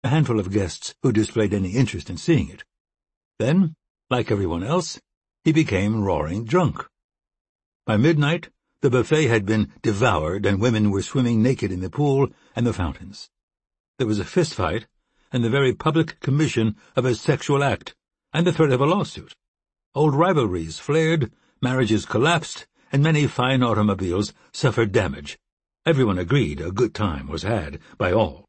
a handful of guests who displayed any interest in seeing it. Then, like everyone else, he became roaring drunk. By midnight, the buffet had been devoured and women were swimming naked in the pool and the fountains. There was a fistfight and the very public commission of a sexual act and the threat of a lawsuit. Old rivalries flared, marriages collapsed, and many fine automobiles suffered damage. Everyone agreed a good time was had by all.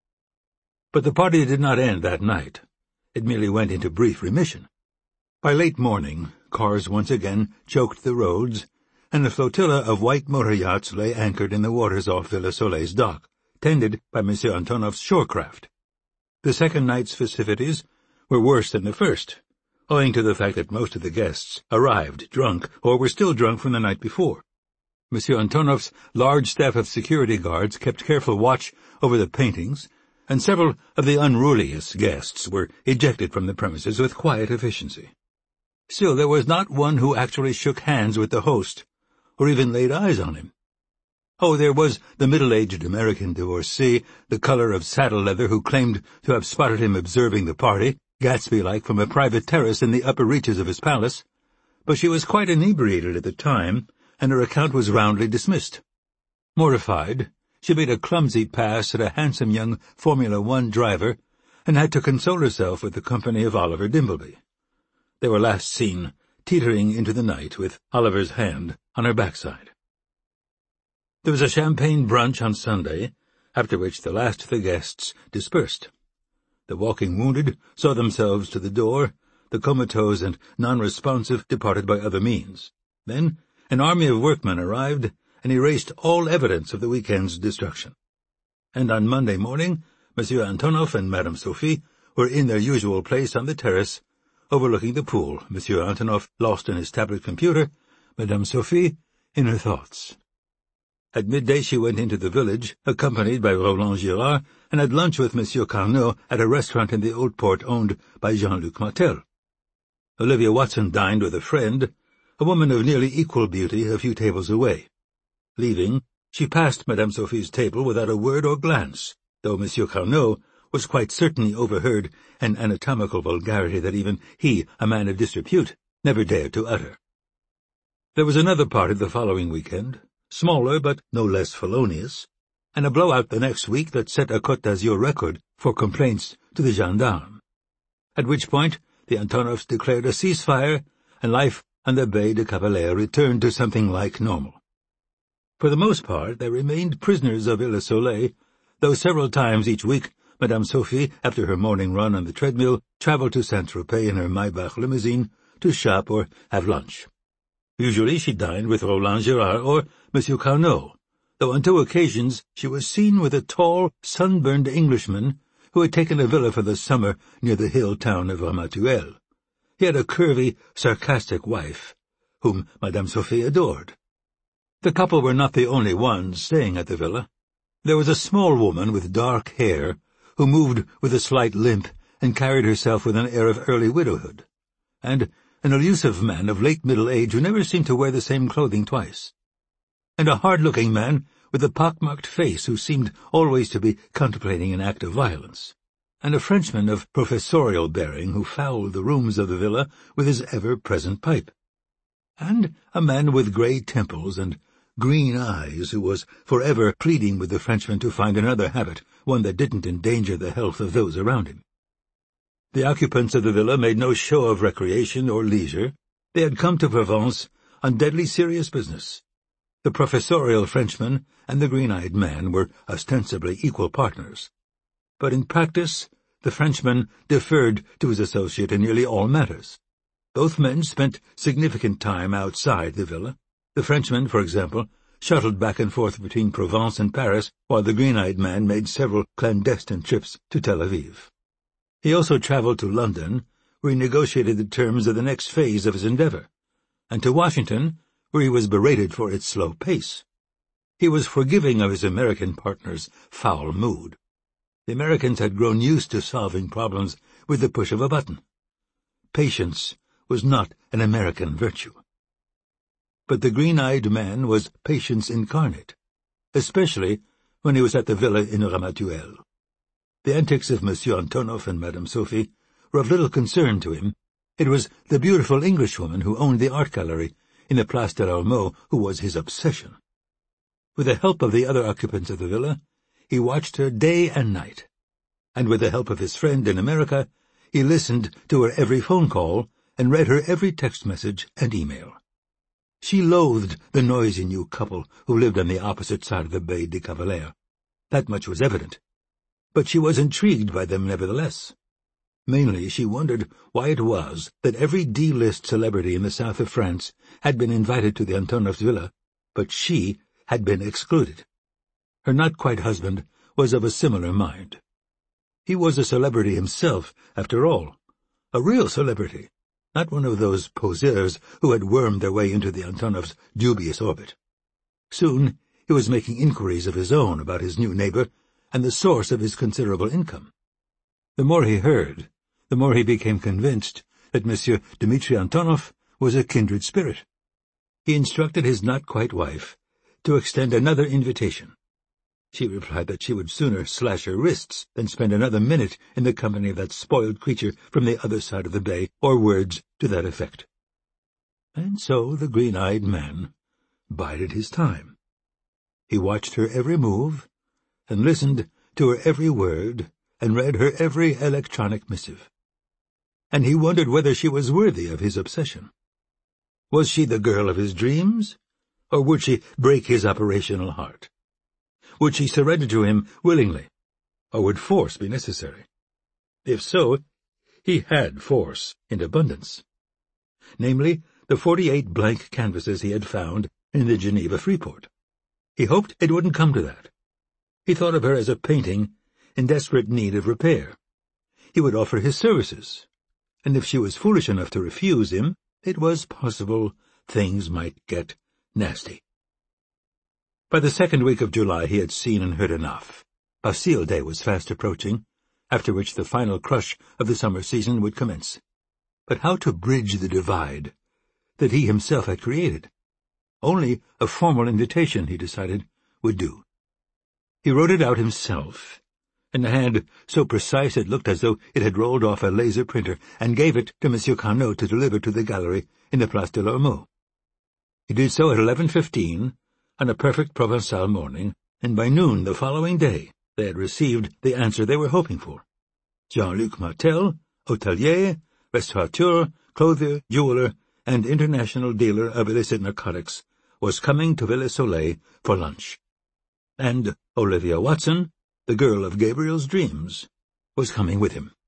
But the party did not end that night. It merely went into brief remission. By late morning, cars once again choked the roads, and a flotilla of white motor yachts lay anchored in the waters off Villa Soleil's dock, tended by Monsieur Antonov's shorecraft. The second night's festivities were worse than the first, owing to the fact that most of the guests arrived drunk or were still drunk from the night before. Monsieur Antonov's large staff of security guards kept careful watch over the paintings, and several of the unruliest guests were ejected from the premises with quiet efficiency. Still, there was not one who actually shook hands with the host, or even laid eyes on him. Oh, there was the middle-aged American divorcee, the color of saddle leather, who claimed to have spotted him observing the party, Gatsby-like, from a private terrace in the upper reaches of his palace, but she was quite inebriated at the time, and her account was roundly dismissed. Mortified, she made a clumsy pass at a handsome young Formula One driver, and had to console herself with the company of Oliver Dimbleby. They were last seen teetering into the night with Oliver's hand on her backside. There was a champagne brunch on Sunday, after which the last of the guests dispersed. The walking wounded saw themselves to the door, the comatose and non-responsive departed by other means. Then an army of workmen arrived and erased all evidence of the weekend's destruction. And on Monday morning, Monsieur Antonov and Madame Sophie were in their usual place on the terrace, overlooking the pool, Monsieur Antonov lost in his tablet computer, Madame Sophie in her thoughts. At midday she went into the village, accompanied by Roland Girard, and had lunch with Monsieur Carnot at a restaurant in the Haute Porte owned by Jean-Luc Martel. Olivia Watson dined with a friend, a woman of nearly equal beauty, a few tables away. Leaving, she passed Madame Sophie's table without a word or glance, though Monsieur Carnot was quite certain he overheard an anatomical vulgarity that even he, a man of disrepute, never dared to utter. There was another party the following weekend, smaller but no less felonious, and a blowout the next week that set a Côte d'Azur record for complaints to the gendarmes. At which point the Antonovs declared a ceasefire, and life on the Baie de Cavalier returned to something like normal. For the most part, they remained prisoners of Villa Soleil, though several times each week Madame Sophie, after her morning run on the treadmill, travelled to Saint-Tropez in her Maybach limousine to shop or have lunch. Usually she dined with Roland Girard or Monsieur Carnot, though on 2 occasions she was seen with a tall, sunburned Englishman who had taken a villa for the summer near the hill town of Ramatuelle. He had a curvy, sarcastic wife, whom Madame Sophie adored. The couple were not the only ones staying at the villa. There was a small woman with dark hair, who moved with a slight limp and carried herself with an air of early widowhood, and an elusive man of late middle age who never seemed to wear the same clothing twice, and a hard-looking man with a pock-marked face who seemed always to be contemplating an act of violence, and a Frenchman of professorial bearing who fouled the rooms of the villa with his ever-present pipe, and a man with grey temples and green eyes who was forever pleading with the Frenchman to find another habit, one that didn't endanger the health of those around him. The occupants of the villa made no show of recreation or leisure. They had come to Provence on deadly serious business. The professorial Frenchman and the green-eyed man were ostensibly equal partners, but in practice the Frenchman deferred to his associate in nearly all matters. Both men spent significant time outside the villa. The Frenchman, for example, shuttled back and forth between Provence and Paris, while the green-eyed man made several clandestine trips to Tel Aviv. He also travelled to London, where he negotiated the terms of the next phase of his endeavour, and to Washington, where he was berated for its slow pace. He was forgiving of his American partner's foul mood. The Americans had grown used to solving problems with the push of a button. Patience was not an American virtue. But the green-eyed man was patience incarnate, especially when he was at the villa in Ramatuelle. The antics of Monsieur Antonoff and Madame Sophie were of little concern to him. It was the beautiful Englishwoman who owned the art gallery in the Place de l'Ormeau who was his obsession. With the help of the other occupants of the villa, he watched her day and night, and with the help of his friend in America, he listened to her every phone call and read her every text message and email. She loathed the noisy new couple who lived on the opposite side of the Baie des Cavaliers. That much was evident. But she was intrigued by them nevertheless. Mainly she wondered why it was that every D-list celebrity in the south of France had been invited to the Antonoffs' villa, but she had been excluded. Her not-quite-husband was of a similar mind. He was a celebrity himself, after all. A real celebrity, not one of those poseurs who had wormed their way into the Antonoffs' dubious orbit. Soon he was making inquiries of his own about his new neighbor and the source of his considerable income. The more he heard, the more he became convinced that Monsieur Dmitri Antonoff was a kindred spirit. He instructed his not-quite-wife to extend another invitation. She replied that she would sooner slash her wrists than spend another minute in the company of that spoiled creature from the other side of the bay, or words to that effect. And so the green-eyed man bided his time. He watched her every move, and listened to her every word, and read her every electronic missive. And he wondered whether she was worthy of his obsession. Was she the girl of his dreams, or would she break his operational heart? Would she surrender to him willingly, or would force be necessary? If so, he had force in abundance. Namely, the 48 blank canvases he had found in the Geneva Freeport. He hoped it wouldn't come to that. He thought of her as a painting in desperate need of repair. He would offer his services, and if she was foolish enough to refuse him, it was possible things might get nasty. By the second week of July he had seen and heard enough. Bastille Day was fast approaching, after which the final crush of the summer season would commence. But how to bridge the divide that he himself had created? Only a formal invitation, he decided, would do. He wrote it out himself, in a hand so precise it looked as though it had rolled off a laser printer, and gave it to Monsieur Carnot to deliver to the gallery in the Place de l'Ormeau. He did so at 11:15, on a perfect Provençal morning, and by noon the following day they had received the answer they were hoping for. Jean-Luc Martel, hotelier, restaurateur, clothier, jeweler, and international dealer of illicit narcotics, was coming to Villa Soleil for lunch. And Olivia Watson, the girl of Gabriel's dreams, was coming with him.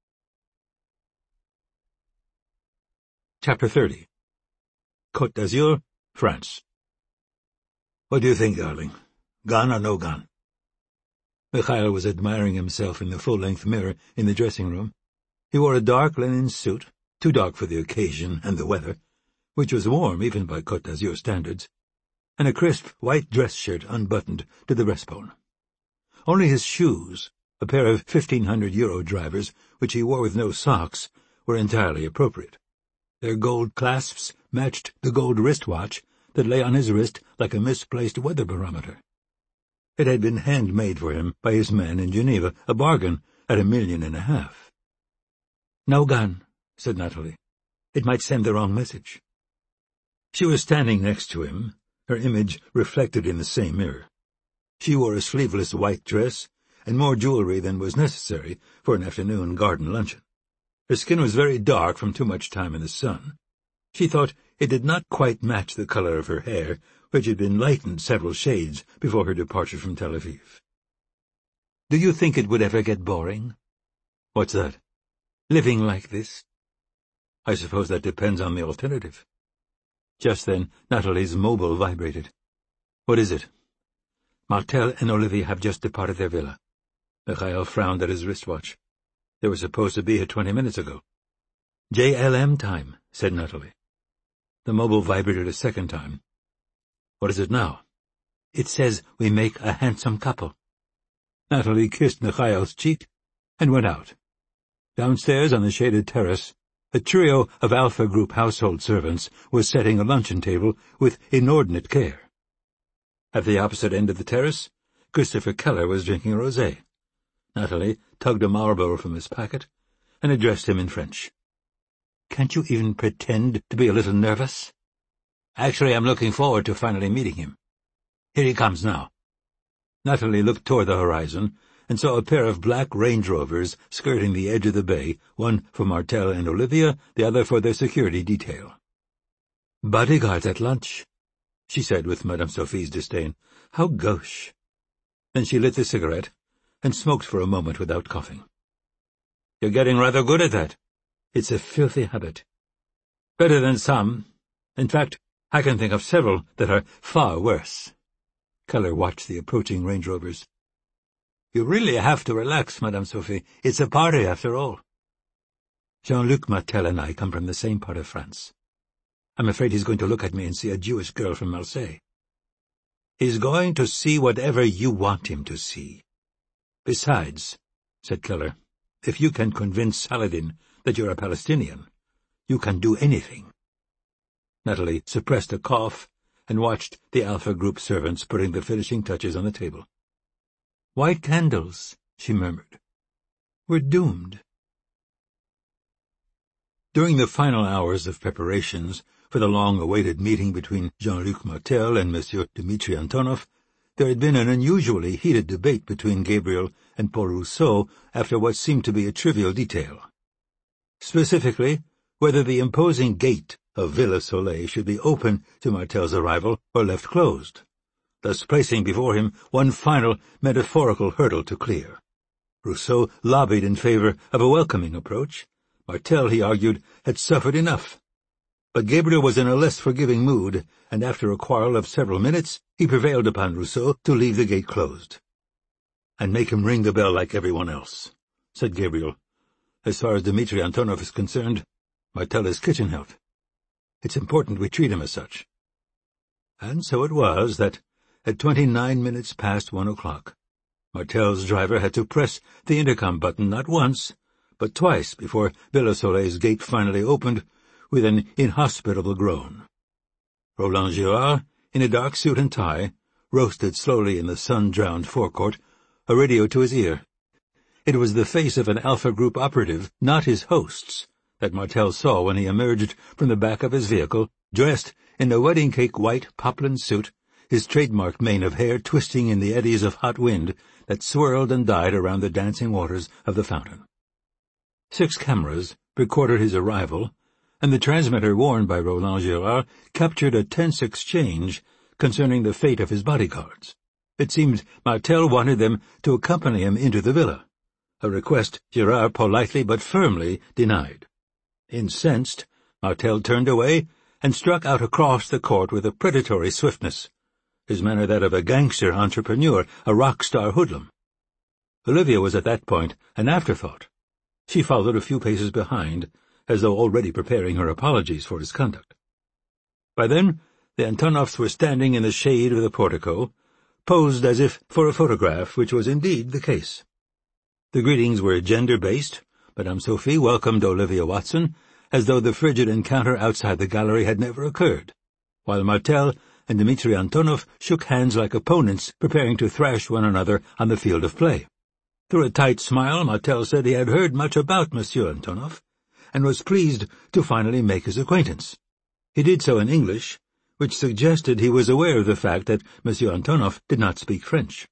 Chapter 30. Côte d'Azur, France. What do you think, darling? Gone or no gone? Mikhail was admiring himself in the full-length mirror in the dressing-room. He wore a dark linen suit, too dark for the occasion and the weather, which was warm even by Côte d'Azur standards, and a crisp white dress shirt unbuttoned to the breastbone. Only his shoes, a pair of 1,500 € drivers, which he wore with no socks, were entirely appropriate. Their gold clasps matched the gold wristwatch that lay on his wrist like a misplaced weather barometer. It had been handmade for him by his man in Geneva, a bargain at $1.5 million. "No gun," said Natalie. "It might send the wrong message." She was standing next to him, her image reflected in the same mirror. She wore a sleeveless white dress and more jewelry than was necessary for an afternoon garden luncheon. Her skin was very dark from too much time in the sun. She thought it did not quite match the color of her hair, which had been lightened several shades before her departure from Tel Aviv. "Do you think it would ever get boring?" "What's that?" "Living like this." "I suppose that depends on the alternative." Just then Natalie's mobile vibrated. "What is it?" "Martel and Olivia have just departed their villa." Mikhail frowned at his wristwatch. "They were supposed to be here 20 minutes ago." "JLM time," said Natalie. The mobile vibrated a second time. "What is it now?" "It says we make a handsome couple." Natalie kissed Mikhail's cheek and went out. Downstairs on the shaded terrace, a trio of Alpha Group household servants was setting a luncheon table with inordinate care. At the opposite end of the terrace, Christopher Keller was drinking rosé. Nathalie tugged a Marlboro from his packet and addressed him in French. "Can't you even pretend to be a little nervous?" "Actually, I'm looking forward to finally meeting him. Here he comes now." Nathalie looked toward the horizon and saw a pair of black Range Rovers skirting the edge of the bay, one for Martel and Olivia, the other for their security detail. "Bodyguards at lunch," she said with Madame Sophie's disdain. "How gauche." Then she lit the cigarette and smoked for a moment without coughing. "You're getting rather good at that." "It's a filthy habit." "Better than some. In fact, I can think of several that are far worse." Keller watched the approaching Range Rovers. "You really have to relax, Madame Sophie. It's a party, after all." "Jean-Luc Martel and I come from the same part of France. I'm afraid he's going to look at me and see a Jewish girl from Marseille." "He's going to see whatever you want him to see. Besides," said Keller, "if you can convince Saladin that you're a Palestinian, you can do anything." Nathalie suppressed a cough and watched the Alpha Group servants putting the finishing touches on the table. "White candles," she murmured. "We're doomed." During the final hours of preparations for the long-awaited meeting between Jean-Luc Martel and Monsieur Dmitri Antonov, there had been an unusually heated debate between Gabriel and Paul Rousseau after what seemed to be a trivial detail. Specifically, whether the imposing gate of Villa Soleil should be open to Martel's arrival or left closed, thus placing before him one final metaphorical hurdle to clear. Rousseau lobbied in favor of a welcoming approach. Martel, he argued, had suffered enough. But Gabriel was in a less forgiving mood, and after a quarrel of several minutes, he prevailed upon Rousseau to leave the gate closed. "And make him ring the bell like everyone else," said Gabriel. "As far as Dmitri Antonov is concerned, Martel is kitchen help. It's important we treat him as such." And so it was that, at 29 minutes past 1 o'clock, Martel's driver had to press the intercom button not once, but twice before Villa Soleil's gate finally opened, with an inhospitable groan. Roland Girard, in a dark suit and tie, roasted slowly in the sun-drowned forecourt, a radio to his ear. It was the face of an Alpha Group operative, not his host's, that Martel saw when he emerged from the back of his vehicle, dressed in a wedding-cake white poplin suit, his trademark mane of hair twisting in the eddies of hot wind that swirled and died around the dancing waters of the fountain. 6 cameras recorded his arrival, and the transmitter worn by Roland Girard captured a tense exchange concerning the fate of his bodyguards. It seemed Martel wanted them to accompany him into the villa, a request Girard politely but firmly denied. Incensed, Martel turned away and struck out across the court with a predatory swiftness, his manner that of a gangster entrepreneur, a rock-star hoodlum. Olivia was at that point an afterthought. She followed a few paces behind, as though already preparing her apologies for his conduct. By then, the Antonovs were standing in the shade of the portico, posed as if for a photograph, which was indeed the case. The greetings were gender-based. Madame Sophie welcomed Olivia Watson, as though the frigid encounter outside the gallery had never occurred, while Martel and Dmitri Antonov shook hands like opponents preparing to thrash one another on the field of play. Through a tight smile, Martel said he had heard much about Monsieur Antonov, and was pleased to finally make his acquaintance. He did so in English, which suggested he was aware of the fact that Monsieur Antonov did not speak French.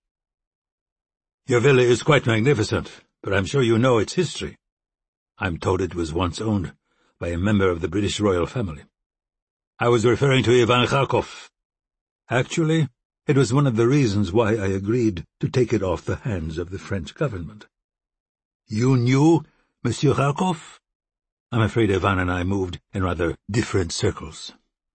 "Your villa is quite magnificent, but I'm sure you know its history." "I'm told it was once owned by a member of the British royal family." "I was referring to Ivan Kharkov." "Actually, it was one of the reasons why I agreed to take it off the hands of the French government." "You knew Monsieur Kharkov?" "I'm afraid Ivan and I moved in rather different circles."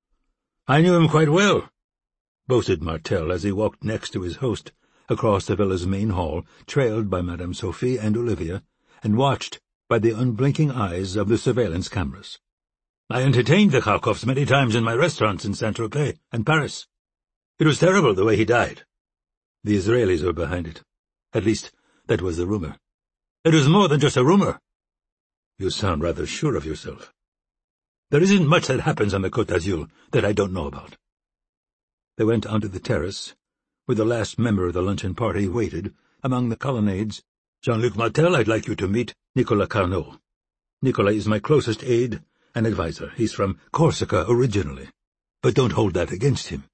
"I knew him quite well," boasted Martel as he walked next to his host across the villa's main hall, trailed by Madame Sophie and Olivia, and watched by the unblinking eyes of the surveillance cameras. "I entertained the Kharkovs many times in my restaurants in Saint-Tropez and Paris. It was terrible the way he died." "The Israelis were behind it. At least, that was the rumor." "It was more than just a rumor." "You sound rather sure of yourself." "There isn't much that happens on the Côte d'Azur that I don't know about." They went onto the terrace, where the last member of the luncheon party waited, among the colonnades, Jean-Luc Martel, I'd like you to meet Nicolas Carnot. Nicolas is my closest aide and advisor. He's from Corsica originally, but don't hold that against him.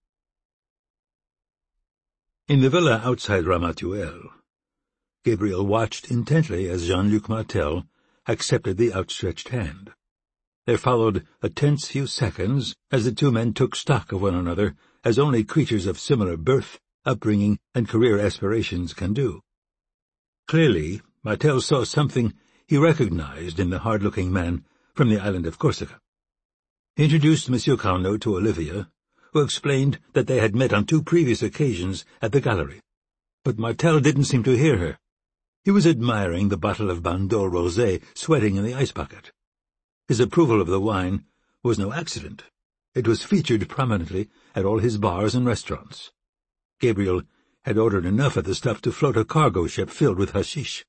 In the villa outside Ramatuelle, Gabriel watched intently as Jean-Luc Martel accepted the outstretched hand. There followed a tense few seconds as the two men took stock of one another as only creatures of similar birth, upbringing, and career aspirations can do. Clearly, Martel saw something he recognized in the hard-looking man from the island of Corsica. He introduced Monsieur Carnot to Olivia, who explained that they had met on 2 previous occasions at the gallery. But Martel didn't seem to hear her. He was admiring the bottle of Bandol Rosé sweating in the ice bucket. His approval of the wine was no accident. It was featured prominently at all his bars and restaurants. Gabriel had ordered enough of the stuff to float a cargo ship filled with hashish.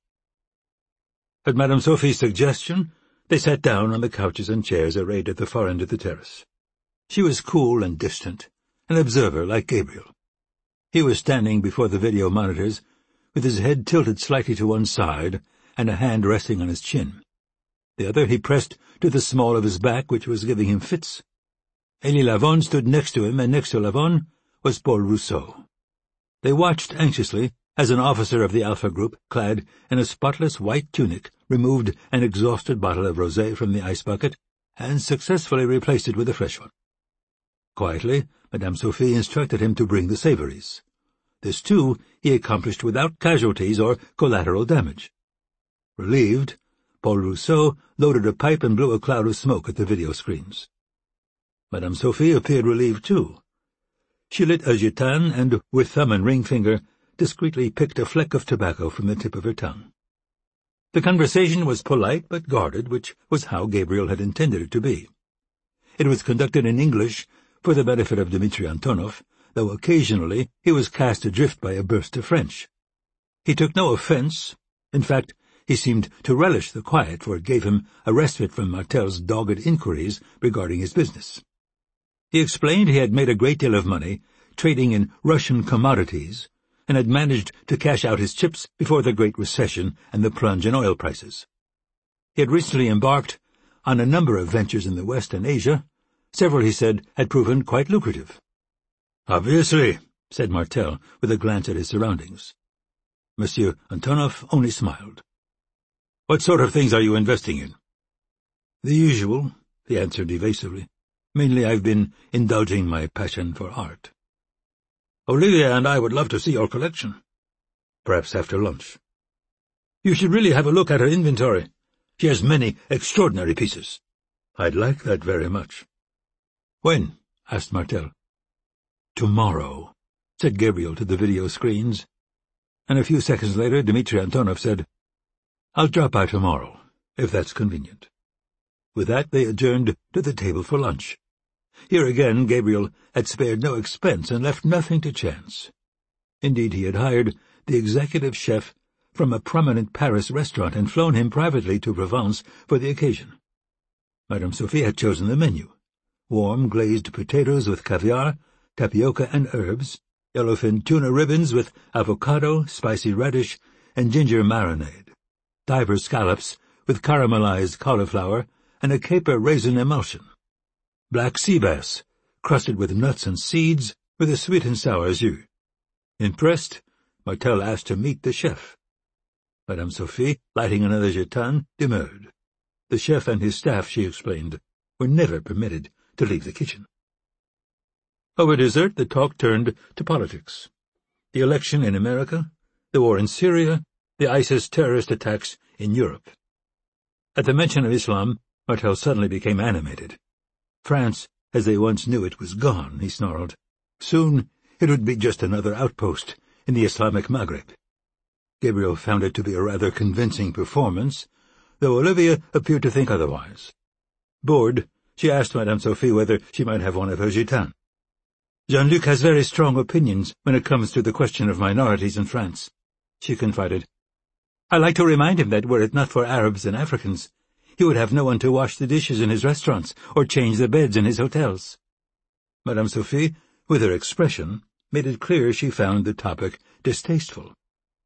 At Madame Sophie's suggestion, they sat down on the couches and chairs arrayed at the far end of the terrace. She was cool and distant, an observer like Gabriel. He was standing before the video monitors, with his head tilted slightly to one side and a hand resting on his chin. The other he pressed to the small of his back, which was giving him fits. Elie Lavon stood next to him, and next to Lavon was Paul Rousseau. They watched anxiously as an officer of the Alpha Group, clad in a spotless white tunic, removed an exhausted bottle of rosé from the ice bucket and successfully replaced it with a fresh one. Quietly, Madame Sophie instructed him to bring the savories. This, too, he accomplished without casualties or collateral damage. Relieved, Paul Rousseau loaded a pipe and blew a cloud of smoke at the video screens. Madame Sophie appeared relieved, too. She lit a gitane and, with thumb and ring finger, discreetly picked a fleck of tobacco from the tip of her tongue. The conversation was polite but guarded, which was how Gabriel had intended it to be. It was conducted in English for the benefit of Dmitri Antonov, though occasionally he was cast adrift by a burst of French. He took no offense. In fact, he seemed to relish the quiet, for it gave him a respite from Martel's dogged inquiries regarding his business. He explained he had made a great deal of money trading in Russian commodities and had managed to cash out his chips before the Great Recession and the plunge in oil prices. He had recently embarked on a number of ventures in the West and Asia. Several, he said, had proven quite lucrative. "Obviously," said Martel, with a glance at his surroundings. Monsieur Antonov only smiled. "What sort of things are you investing in?" "The usual," he answered evasively. "Mainly I've been indulging my passion for art." "Olivia and I would love to see your collection." "Perhaps after lunch." "You should really have a look at her inventory. She has many extraordinary pieces." "I'd like that very much." "When?" asked Martel. "Tomorrow," said Gabriel to the video screens, and a few seconds later Dmitri Antonov said, "I'll drop by tomorrow, if that's convenient." With that they adjourned to the table for lunch. Here again Gabriel had spared no expense and left nothing to chance. Indeed, he had hired the executive chef from a prominent Paris restaurant and flown him privately to Provence for the occasion. Madame Sophie had chosen the menu: warm glazed potatoes with caviar, tapioca and herbs, yellowfin tuna ribbons with avocado, spicy radish, and ginger marinade, diver scallops with caramelized cauliflower, and a caper raisin emulsion, black sea bass, crusted with nuts and seeds, with a sweet and sour jus. Impressed, Martel asked to meet the chef. Madame Sophie, lighting another gitane, demurred. The chef and his staff, she explained, were never permitted to leave the kitchen. Over dessert, the talk turned to politics. The election in America, the war in Syria, the ISIS terrorist attacks in Europe. At the mention of Islam, Martel suddenly became animated. France, as they once knew it, was gone, he snarled. Soon it would be just another outpost in the Islamic Maghreb. Gabriel found it to be a rather convincing performance, though Olivia appeared to think otherwise. Bored, she asked Madame Sophie whether she might have one of her gitanes. "Jean-Luc has very strong opinions when it comes to the question of minorities in France," she confided. "I like to remind him that were it not for Arabs and Africans, he would have no one to wash the dishes in his restaurants or change the beds in his hotels." Madame Sophie, with her expression, made it clear she found the topic distasteful.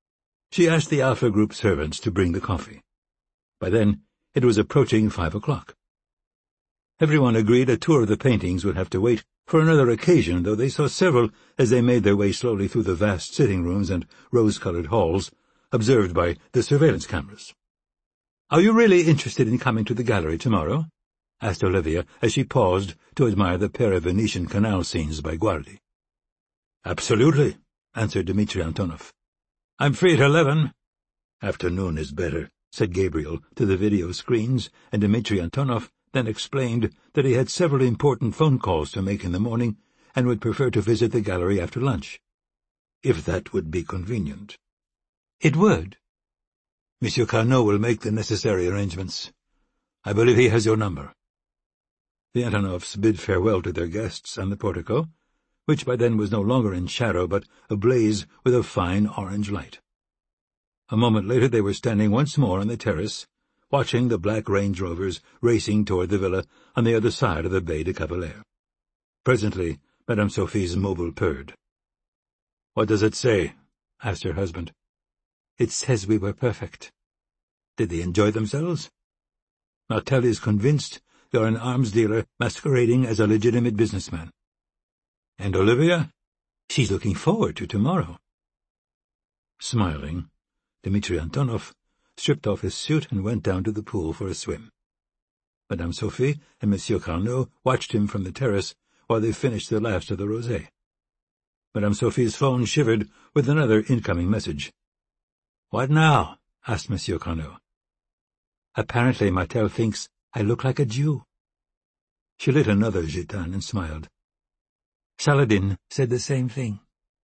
She asked the Alpha Group servants to bring the coffee. By then, it was approaching 5 o'clock. Everyone agreed a tour of the paintings would have to wait for another occasion, though they saw several as they made their way slowly through the vast sitting rooms and rose-colored halls, observed by the surveillance cameras. "Are you really interested in coming to the gallery tomorrow?" asked Olivia as she paused to admire the pair of Venetian canal scenes by Guardi. "Absolutely," answered Dmitri Antonov. "I'm free at 11. "Afternoon is better," said Gabriel to the video screens, and Dmitri Antonov then explained that he had several important phone calls to make in the morning and would prefer to visit the gallery after lunch. "If that would be convenient." "It would." "Monsieur Carnot will make the necessary arrangements. I believe he has your number." The Antonovs bid farewell to their guests on the portico, which by then was no longer in shadow but ablaze with a fine orange light. A moment later they were standing once more on the terrace, watching the black Range Rovers racing toward the villa on the other side of the Baie de Cavalier. Presently, Madame Sophie's mobile purred. "What does it say?" asked her husband. "It says we were perfect." "Did they enjoy themselves?" "Martel is convinced you're an arms dealer masquerading as a legitimate businessman." "And Olivia?" "She's looking forward to tomorrow." Smiling, Dmitri Antonov stripped off his suit and went down to the pool for a swim. Madame Sophie and Monsieur Carnot watched him from the terrace while they finished the last of the rosé. Madame Sophie's phone shivered with another incoming message. "What now?" asked Monsieur Carnot. "Apparently Martel thinks I look like a Jew." She lit another gitane and smiled. "Saladin said the same thing."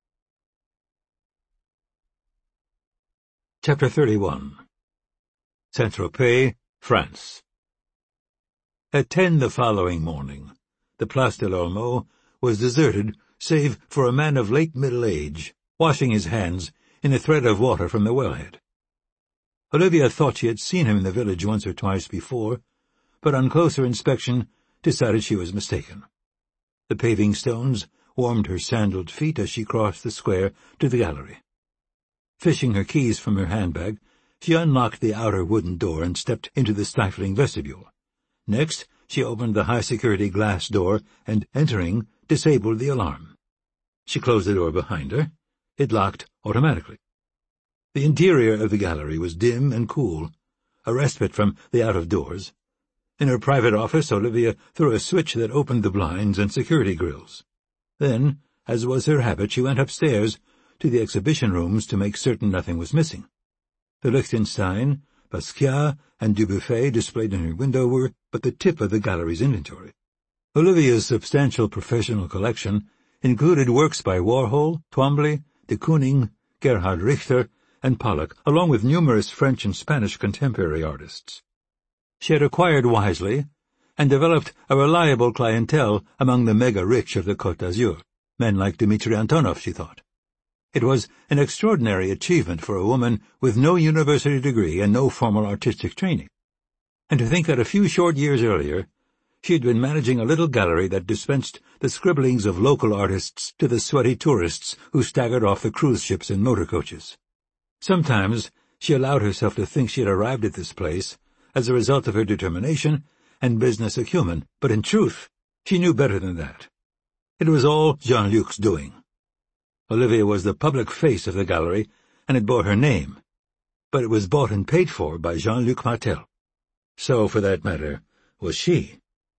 Chapter 31. Saint-Tropez, France. At 10 the following morning, the Place de l'Ormeau was deserted save for a man of late middle age, washing his hands in a thread of water from the wellhead. Olivia thought she had seen him in the village once or twice before, but on closer inspection decided she was mistaken. The paving stones warmed her sandaled feet as she crossed the square to the gallery. Fishing her keys from her handbag, she unlocked the outer wooden door and stepped into the stifling vestibule. Next, she opened the high-security glass door and, entering, disabled the alarm. She closed the door behind her. It locked automatically. The interior of the gallery was dim and cool, a respite from the out-of-doors. In her private office, Olivia threw a switch that opened the blinds and security grills. Then, as was her habit, she went upstairs to the exhibition rooms to make certain nothing was missing. The Liechtenstein, Basquiat, and Dubuffet displayed in her window were but the tip of the gallery's inventory. Olivia's substantial professional collection included works by Warhol, Twombly, de Kooning, Gerhard Richter, and Pollock, along with numerous French and Spanish contemporary artists. She had acquired wisely and developed a reliable clientele among the mega-rich of the Côte d'Azur, men like Dmitri Antonov, she thought. It was an extraordinary achievement for a woman with no university degree and no formal artistic training. And to think that a few short years earlier she had been managing a little gallery that dispensed the scribblings of local artists to the sweaty tourists who staggered off the cruise ships in motor coaches. Sometimes she allowed herself to think she had arrived at this place as a result of her determination and business acumen, but in truth she knew better than that. It was all Jean-Luc's doing. Olivia was the public face of the gallery, and it bore her name, but it was bought and paid for by Jean-Luc Martel. So, for that matter, was she.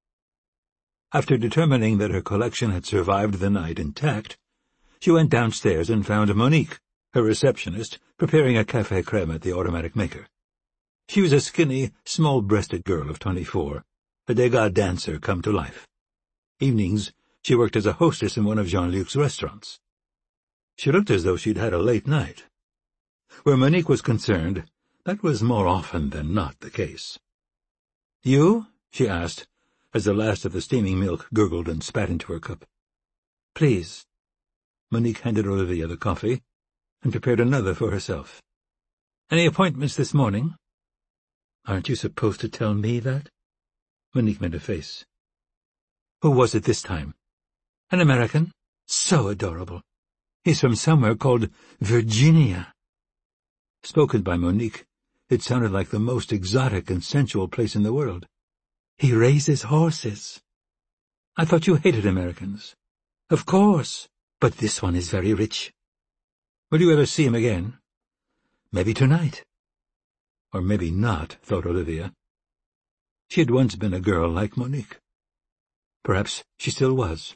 After determining that her collection had survived the night intact, she went downstairs and found Monique, her receptionist, preparing a café crème at the automatic maker. She was a skinny, small-breasted girl of 24, a Degas dancer come to life. Evenings, she worked as a hostess in one of Jean-Luc's restaurants. She looked as though she'd had a late night. Where Monique was concerned, that was more often than not the case. "You?" she asked, as the last of the steaming milk gurgled and spat into her cup. "Please." Monique handed Olivia the coffee and prepared another for herself. "Any appointments this morning?" "Aren't you supposed to tell me that?" Monique made a face. "Who was it this time?" "An American. So adorable. He's from somewhere called Virginia." Spoken by Monique, it sounded like the most exotic and sensual place in the world. "He raises horses." "I thought you hated Americans." "Of course, but this one is very rich." "Will you ever see him again?" "Maybe tonight." Or maybe not, thought Olivia. She had once been a girl like Monique. Perhaps she still was.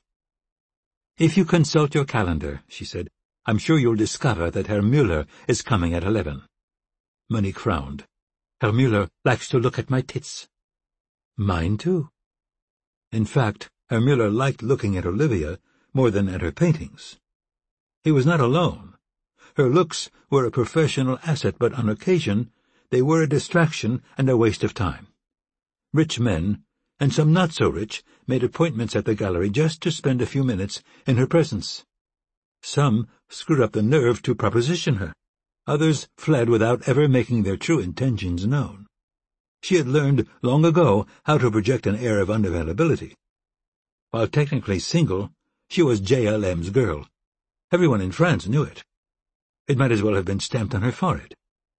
"If you consult your calendar," she said, "I'm sure you'll discover that Herr Müller is coming at 11. Monique frowned. "Herr Müller likes to look at my tits." "Mine, too." In fact, Herr Müller liked looking at Olivia more than at her paintings. He was not alone. Her looks were a professional asset, but on occasion they were a distraction and a waste of time. Rich men, and some not so rich, made appointments at the gallery just to spend a few minutes in her presence. Some screwed up the nerve to proposition her. Others fled without ever making their true intentions known. She had learned long ago how to project an air of unavailability. While technically single, she was JLM's girl. Everyone in France knew it. It might as well have been stamped on her forehead.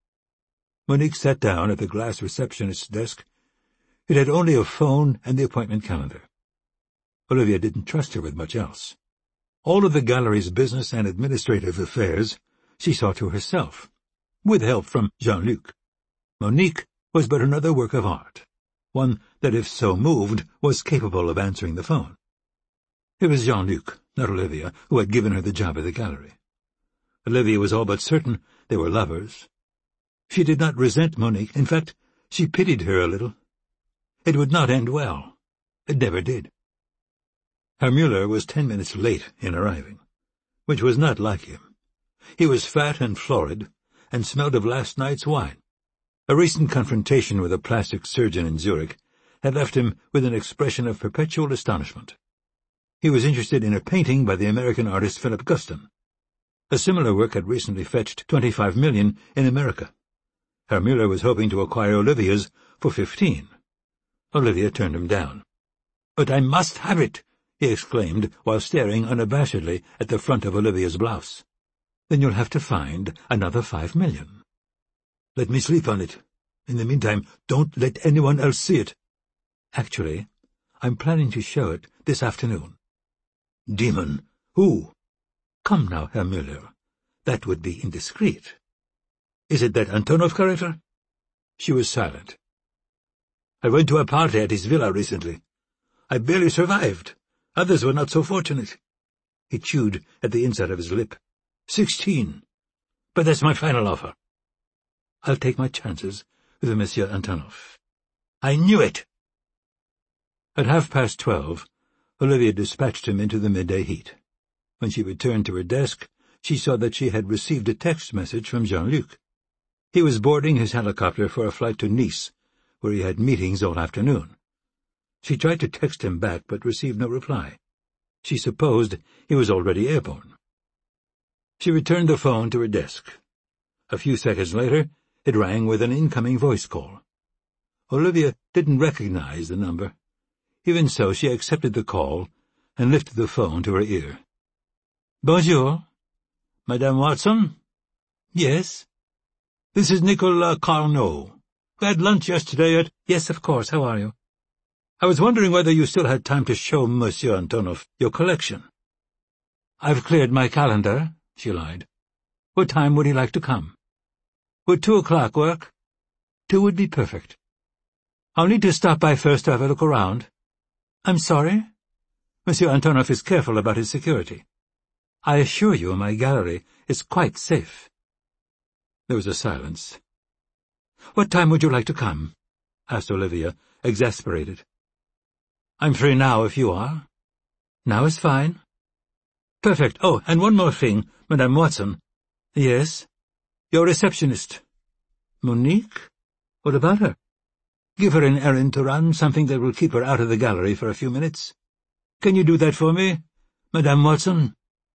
Monique sat down at the glass receptionist's desk. It had only a phone and the appointment calendar. Olivia didn't trust her with much else. All of the gallery's business and administrative affairs she saw to herself, with help from Jean-Luc. Monique was but another work of art, one that, if so moved, was capable of answering the phone. It was Jean-Luc, not Olivia, who had given her the job at the gallery. Olivia was all but certain they were lovers. She did not resent Monique. In fact, she pitied her a little. It would not end well. It never did. Herr Müller was 10 minutes late in arriving, which was not like him. He was fat and florid, and smelled of last night's wine. A recent confrontation with a plastic surgeon in Zurich had left him with an expression of perpetual astonishment. He was interested in a painting by the American artist Philip Guston. A similar work had recently fetched $25 million in America. Herr Müller was hoping to acquire Olivia's for 15. Olivia turned him down. "But I must have it," he exclaimed, while staring unabashedly at the front of Olivia's blouse. "Then you'll have to find another 5 million. Let me sleep on it. In the meantime, don't let anyone else see it." "Actually, I'm planning to show it this afternoon." "Demon! Who?" "Come now, Herr Müller. That would be indiscreet." "Is it that Antonov character?" She was silent. "I went to a party at his villa recently. I barely survived. Others were not so fortunate." He chewed at the inside of his lip. 16. But that's my final offer." "I'll take my chances with Monsieur Antonov." "I knew it." At 12:30, Olivia dispatched him into the midday heat. When she returned to her desk, she saw that she had received a text message from Jean-Luc. He was boarding his helicopter for a flight to Nice, where he had meetings all afternoon. She tried to text him back, but received no reply. She supposed he was already airborne. She returned the phone to her desk. A few seconds later, it rang with an incoming voice call. Olivia didn't recognize the number. Even so, she accepted the call and lifted the phone to her ear. "Bonjour. Madame Watson?" "Yes." "This is Nicolas Carnot. We had lunch yesterday at—" "Yes, of course. How are you?" "I was wondering whether you still had time to show Monsieur Antonov your collection." "I've cleared my calendar," she lied. "What time would he like to come?" "Would 2 o'clock work?" 2 would be perfect. "I'll need to stop by first to have a look around." "I'm sorry?" "Monsieur Antonov is careful about his security." "I assure you my gallery is quite safe." There was a silence. "What time would you like to come?" asked Olivia, exasperated. "I'm free now, if you are." "Now is fine." "Perfect. Oh, and one more thing, Madame Watson." "Yes?" "Your receptionist." "Monique? What about her?" "Give her an errand to run, something that will keep her out of the gallery for a few minutes. Can you do that for me, Madame Watson?"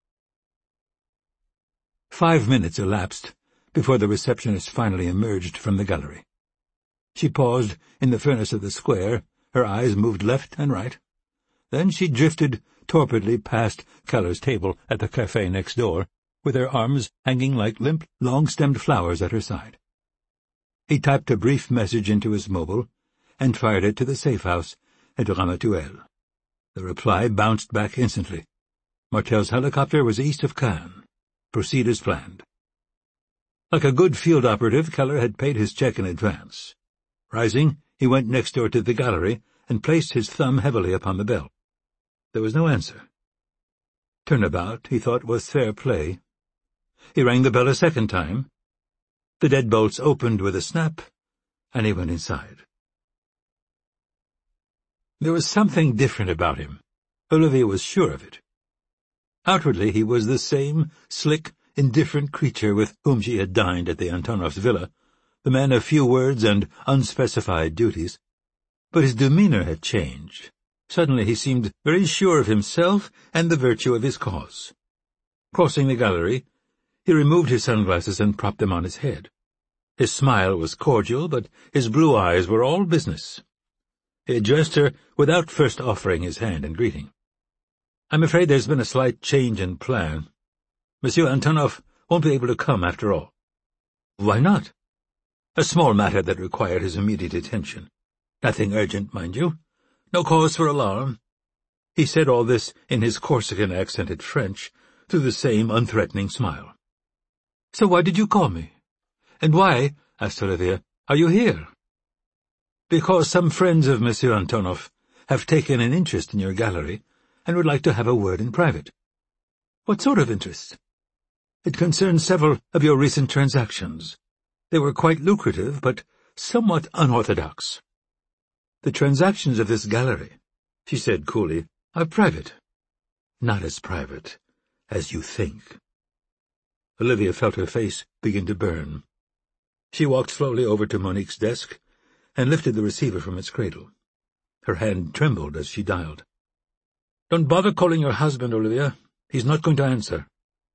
5 minutes elapsed before the receptionist finally emerged from the gallery. She paused in the furnace of the square, her eyes moved left and right. Then she drifted torpidly past Keller's table at the cafe next door with her arms hanging like limp, long-stemmed flowers at her side. He typed a brief message into his mobile and fired it to the safe house at Ramatuelle. The reply bounced back instantly. Martel's helicopter was east of Cannes. Proceed as planned. Like a good field operative, Keller had paid his check in advance. Rising, he went next door to the gallery and placed his thumb heavily upon the bell. There was no answer. Turnabout, he thought, was fair play. He rang the bell a second time. The deadbolts opened with a snap, and he went inside. There was something different about him. Olivia was sure of it. Outwardly he was the same slick, indifferent creature with whom she had dined at the Antonovs' villa, the man of few words and unspecified duties. But his demeanor had changed. Suddenly he seemed very sure of himself and the virtue of his cause. Crossing the gallery, he removed his sunglasses and propped them on his head. His smile was cordial, but his blue eyes were all business. He addressed her without first offering his hand in greeting. "I'm afraid there's been a slight change in plan. Monsieur Antonov won't be able to come after all." "Why not?" "A small matter that required his immediate attention. Nothing urgent, mind you. No cause for alarm." He said all this in his Corsican-accented French, through the same unthreatening smile. "So why did you call me? And why," asked Olivia, "are you here?" "Because some friends of Monsieur Antonov have taken an interest in your gallery and would like to have a word in private." "What sort of interest?" "It concerns several of your recent transactions. They were quite lucrative, but somewhat unorthodox." "The transactions of this gallery," she said coolly, "are private." "Not as private as you think." Olivia felt her face begin to burn. She walked slowly over to Monique's desk and lifted the receiver from its cradle. Her hand trembled as she dialed. "Don't bother calling your husband, Olivia. He's not going to answer."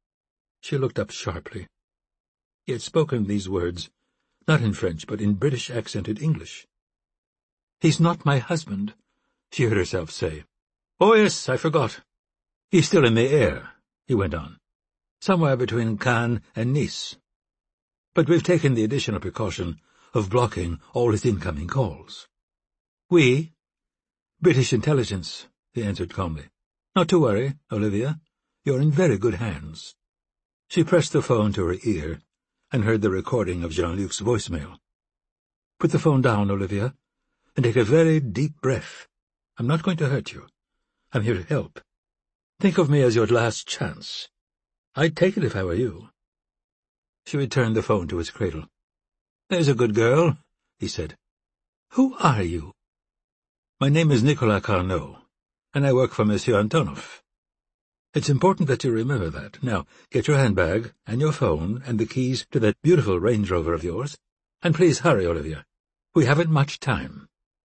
She looked up sharply. He had spoken these words, not in French, but in British-accented English. "He's not my husband," she heard herself say. "Oh, yes, I forgot. He's still in the air," he went on, "somewhere between Cannes and Nice. But we've taken the additional precaution of blocking all his incoming calls." "We?" "British intelligence," he answered calmly. "Not to worry, Olivia. You're in very good hands." She pressed the phone to her ear and heard the recording of Jean-Luc's voicemail. "Put the phone down, Olivia, and take a very deep breath. I'm not going to hurt you. I'm here to help. Think of me as your last chance. I'd take it if I were you." She returned the phone to its cradle. "There's a good girl," he said. "Who are you?" "My name is Nicolas Carnot, and I work for Monsieur Antonov. It's important that you remember that. Now, get your handbag and your phone and the keys to that beautiful Range Rover of yours, and please hurry, Olivia. We haven't much time."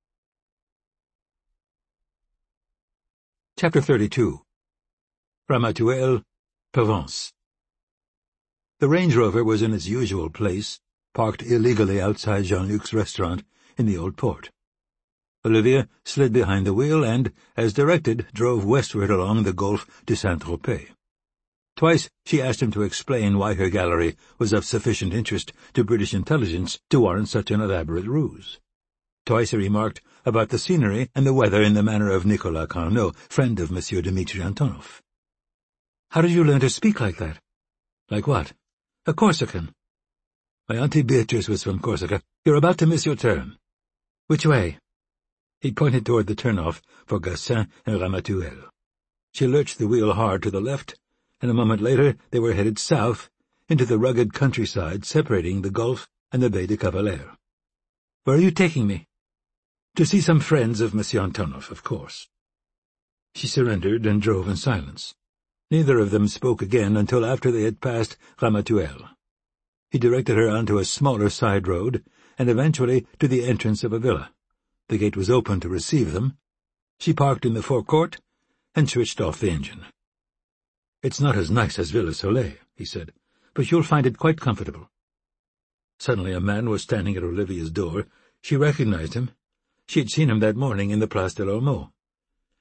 Chapter 32. Ramatuelle, Provence. The Range Rover was in its usual place, parked illegally outside Jean-Luc's restaurant in the Old Port. Olivia slid behind the wheel and, as directed, drove westward along the Golfe de Saint-Tropez. Twice she asked him to explain why her gallery was of sufficient interest to British intelligence to warrant such an elaborate ruse. Twice he remarked about the scenery and the weather in the manner of Nicolas Carnot, friend of Monsieur Dmitri Antonov. "How did you learn to speak like that?" "Like what?" "A Corsican." "My Auntie Beatrice was from Corsica. You're about to miss your turn." "Which way?" He pointed toward the turnoff for Gassin and Ramatuelle. She lurched the wheel hard to the left, and a moment later they were headed south into the rugged countryside separating the Gulf and the Baie de Cavalaire. "Where are you taking me?" "To see some friends of Monsieur Antonov, of course." She surrendered and drove in silence. Neither of them spoke again until after they had passed Ramatuelle. He directed her onto a smaller side road, and eventually to the entrance of a villa. The gate was open to receive them. She parked in the forecourt and switched off the engine. "It's not as nice as Villa Soleil," he said, "but you'll find it quite comfortable." Suddenly a man was standing at Olivia's door. She recognized him. She had seen him that morning in the Place de l'Ormeau.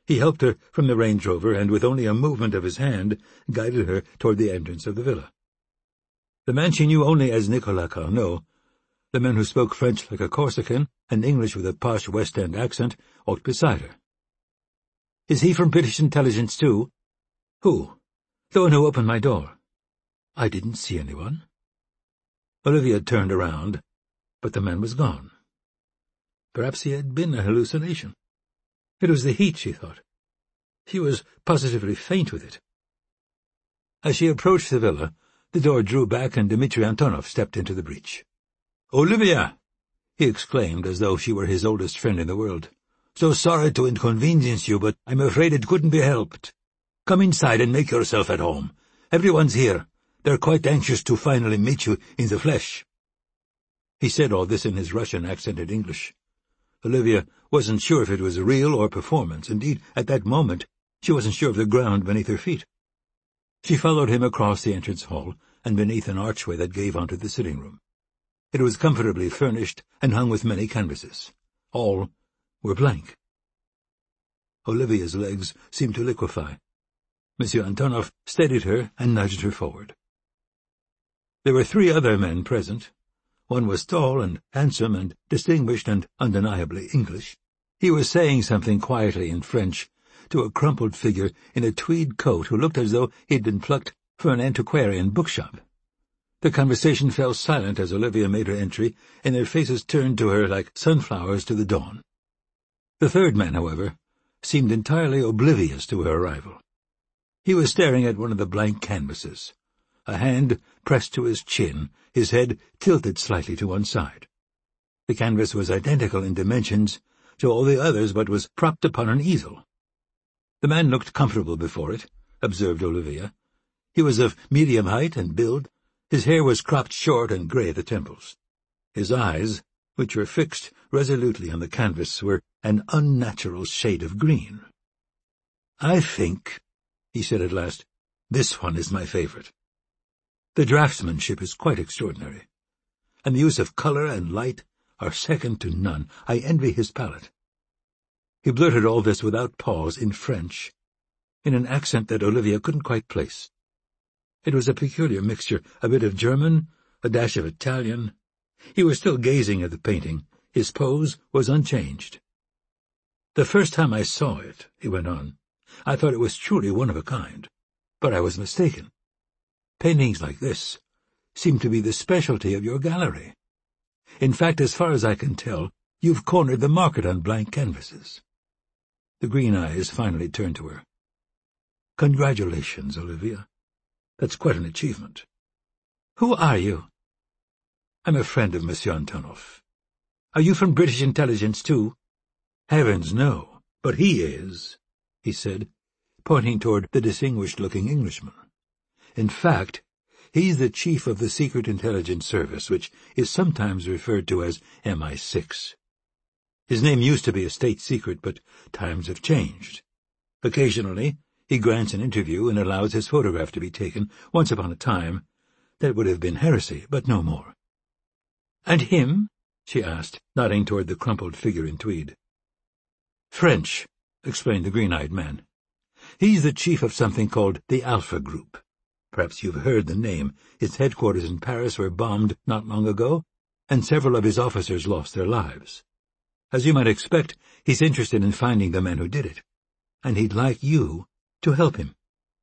He helped her from the Range Rover and, with only a movement of his hand, guided her toward the entrance of the villa. The man she knew only as Nicolas Carnot, the man who spoke French like a Corsican and English with a posh West End accent, walked beside her. "Is he from British intelligence too?" "Who?" "The one who opened my door." "I didn't see anyone." Olivia turned around, but the man was gone. Perhaps he had been a hallucination. It was the heat, she thought. She was positively faint with it. As she approached the villa, the door drew back and Dmitri Antonov stepped into the breach. "Olivia!" he exclaimed as though she were his oldest friend in the world. "So sorry to inconvenience you, but I'm afraid it couldn't be helped. Come inside and make yourself at home. Everyone's here. They're quite anxious to finally meet you in the flesh." He said all this in his Russian-accented English. Olivia wasn't sure if it was real or performance. Indeed, at that moment, she wasn't sure of the ground beneath her feet. She followed him across the entrance hall and beneath an archway that gave onto the sitting room. It was comfortably furnished and hung with many canvases. All were blank. Olivia's legs seemed to liquefy. Monsieur Antonov steadied her and nudged her forward. There were 3 other men present. One was tall and handsome and distinguished and undeniably English. He was saying something quietly in French to a crumpled figure in a tweed coat who looked as though he had been plucked from an antiquarian bookshop. The conversation fell silent as Olivia made her entry, and their faces turned to her like sunflowers to the dawn. The third man, however, seemed entirely oblivious to her arrival. He was staring at one of the blank canvases, a hand pressed to his chin, his head tilted slightly to one side. The canvas was identical in dimensions to all the others, but was propped upon an easel. The man looked comfortable before it, observed Olivia. He was of medium height and build. His hair was cropped short and grey at the temples. His eyes, which were fixed resolutely on the canvas, were an unnatural shade of green. "I think," he said at last, "this one is my favourite. The draftsmanship is quite extraordinary, and the use of colour and light are second to none. I envy his palette." He blurted all this without pause in French, in an accent that Olivia couldn't quite place. It was a peculiar mixture, a bit of German, a dash of Italian. He was still gazing at the painting. His pose was unchanged. "The first time I saw it," he went on, "I thought it was truly one of a kind, but I was mistaken. Paintings like this seem to be the specialty of your gallery. In fact, as far as I can tell, you've cornered the market on blank canvases." The green eyes finally turned to her. "Congratulations, Olivia. That's quite an achievement." "Who are you?" "I'm a friend of Monsieur Antonov." "Are you from British intelligence, too?" "Heavens, no, but he is," he said, pointing toward the distinguished-looking Englishman. "In fact, he's the chief of the Secret Intelligence Service, which is sometimes referred to as MI6. His name used to be a state secret, but times have changed. Occasionally, he grants an interview and allows his photograph to be taken. Once upon a time, that would have been heresy, but no more." "And him?" she asked, nodding toward the crumpled figure in tweed. "French," explained the green-eyed man. "He's the chief of something called the Alpha Group. Perhaps you've heard the name. His headquarters in Paris were bombed not long ago, and several of his officers lost their lives. As you might expect, he's interested in finding the men who did it, and he'd like you to help him."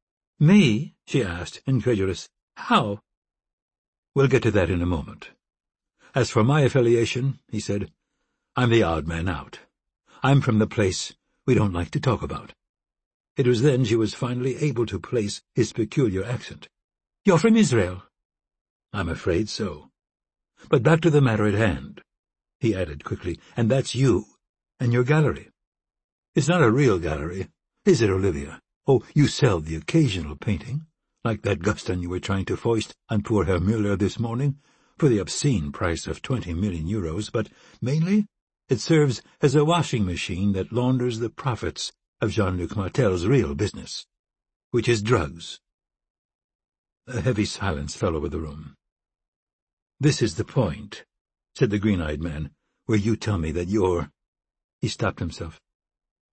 "Me?" she asked, incredulous. "How?" "We'll get to that in a moment. As for my affiliation," he said, "I'm the odd man out. I'm from the place we don't like to talk about." It was then she was finally able to place his peculiar accent. "You're from Israel?" "I'm afraid so. But back to the matter at hand," he added quickly, "and that's you and your gallery. It's not a real gallery, is it, Olivia? Oh, you sell the occasional painting, like that Gaston you were trying to foist on poor Herr Müller this morning, for the obscene price of 20 million euros, but mainly it serves as a washing machine that launders the profits of Jean-Luc Martel's real business, which is drugs." A heavy silence fell over the room. "This is the point," said the green-eyed man, "where you tell me that you're—" He stopped himself.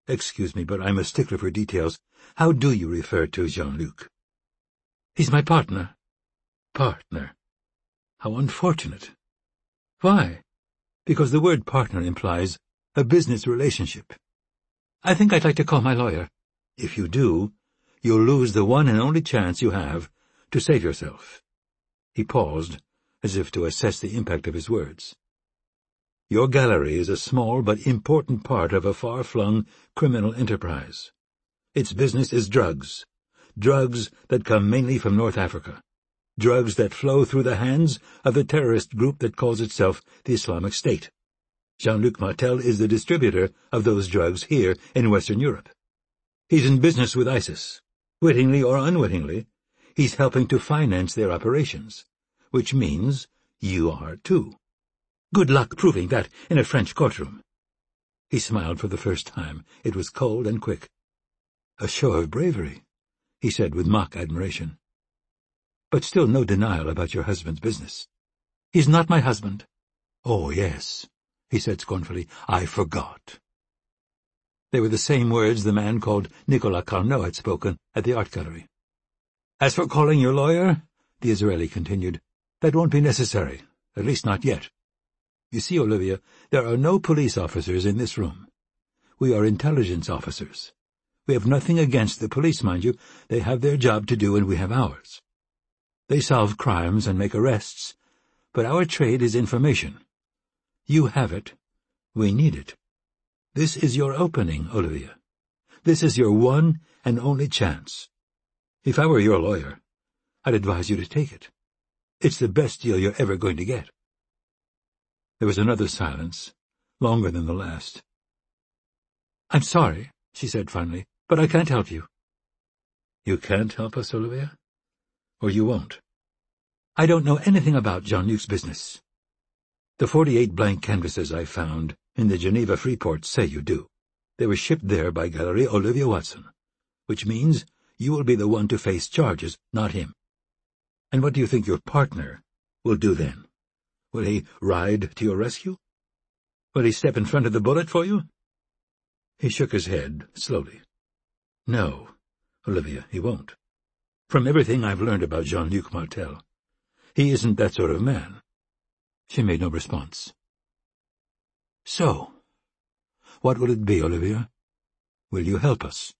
Excuse me, but I'm a stickler for details. How do you refer to Jean-Luc? He's my partner. Partner? How unfortunate. Why? Because the word partner implies a business relationship. I think I'd like to call my lawyer. If you do, you'll lose the one and only chance you have to save yourself. He paused, as if to assess the impact of his words. Your gallery is a small but important part of a far-flung criminal enterprise. Its business is drugs. Drugs that come mainly from North Africa. Drugs that flow through the hands of the terrorist group that calls itself the Islamic State. Jean-Luc Martel is the distributor of those drugs here in Western Europe. He's in business with ISIS. Wittingly or unwittingly, he's helping to finance their operations, which means you are too. Good luck proving that in a French courtroom. He smiled for the first time. It was cold and quick. A show of bravery, he said with mock admiration. But still no denial about your husband's business. He's not my husband. Oh, yes, he said scornfully. I forgot. They were the same words the man called Nicolas Carnot had spoken at the art gallery. As for calling your lawyer, the Israeli continued, that won't be necessary, at least not yet. You see, Olivia, there are no police officers in this room. We are intelligence officers. We have nothing against the police, mind you. They have their job to do and we have ours. They solve crimes and make arrests, but our trade is information. You have it. We need it. This is your opening, Olivia. This is your one and only chance. If I were your lawyer, I'd advise you to take it. It's the best deal you're ever going to get. There was another silence, longer than the last. I'm sorry, she said finally, but I can't help you. You can't help us, Olivia? Or you won't? I don't know anything about Jean-Luc's business. The 48 blank canvases I found in the Geneva Freeport say you do. They were shipped there by Gallery Olivia Watson, which means you will be the one to face charges, not him. And what do you think your partner will do then? Will he ride to your rescue? Will he step in front of the bullet for you? He shook his head, slowly. No, Olivia, he won't. From everything I've learned about Jean-Luc Martel, he isn't that sort of man. She made no response. So, what will it be, Olivia? Will you help us?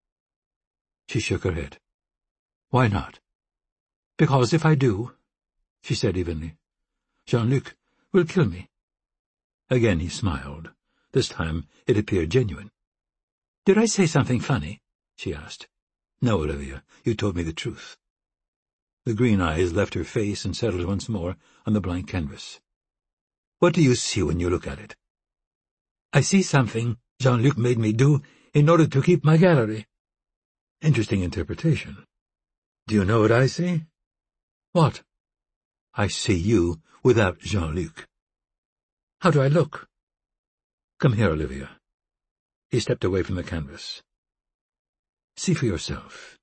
She shook her head. Why not? Because if I do, she said evenly, Jean-Luc will kill me. Again he smiled. This time it appeared genuine. Did I say something funny? She asked. No, Olivia, you told me the truth. The green eyes left her face and settled once more on the blank canvas. What do you see when you look at it? I see something Jean-Luc made me do in order to keep my gallery. Interesting interpretation. Do you know what I see? What? I see you without Jean-Luc. How do I look? Come here, Olivia. He stepped away from the canvas. See for yourself.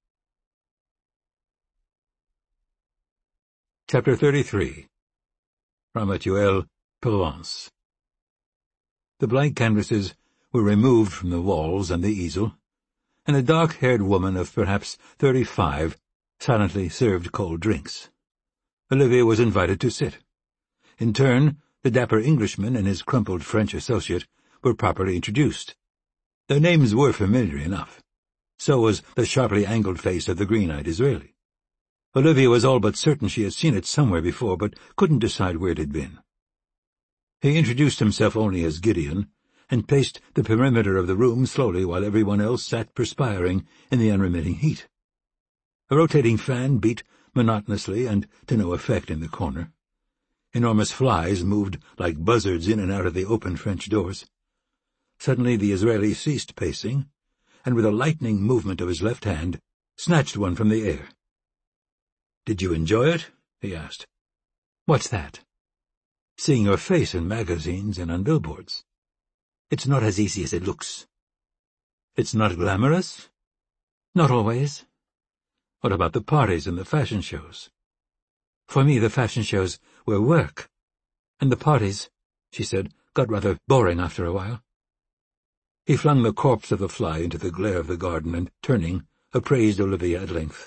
Chapter 33. Ramatuelle, Provence. The blank canvases were removed from the walls and the easel, and a dark-haired woman of perhaps 35 silently served cold drinks. Olivier was invited to sit. In turn, the dapper Englishman and his crumpled French associate were properly introduced. Their names were familiar enough. So was the sharply angled face of the green-eyed Israeli. Olivia was all but certain she had seen it somewhere before, but couldn't decide where it had been. He introduced himself only as Gideon, and paced the perimeter of the room slowly while everyone else sat perspiring in the unremitting heat. A rotating fan beat monotonously and to no effect in the corner. Enormous flies moved like buzzards in and out of the open French doors. Suddenly the Israeli ceased pacing, and with a lightning movement of his left hand, snatched one from the air. "Did you enjoy it?" he asked. "What's that?" "Seeing your face in magazines and on billboards. It's not as easy as it looks." "It's not glamorous?" "Not always." "What about the parties and the fashion shows?" "For me the fashion shows were work, and the parties," she said, "got rather boring after a while." He flung the corpse of the fly into the glare of the garden and, turning, appraised Olivia at length.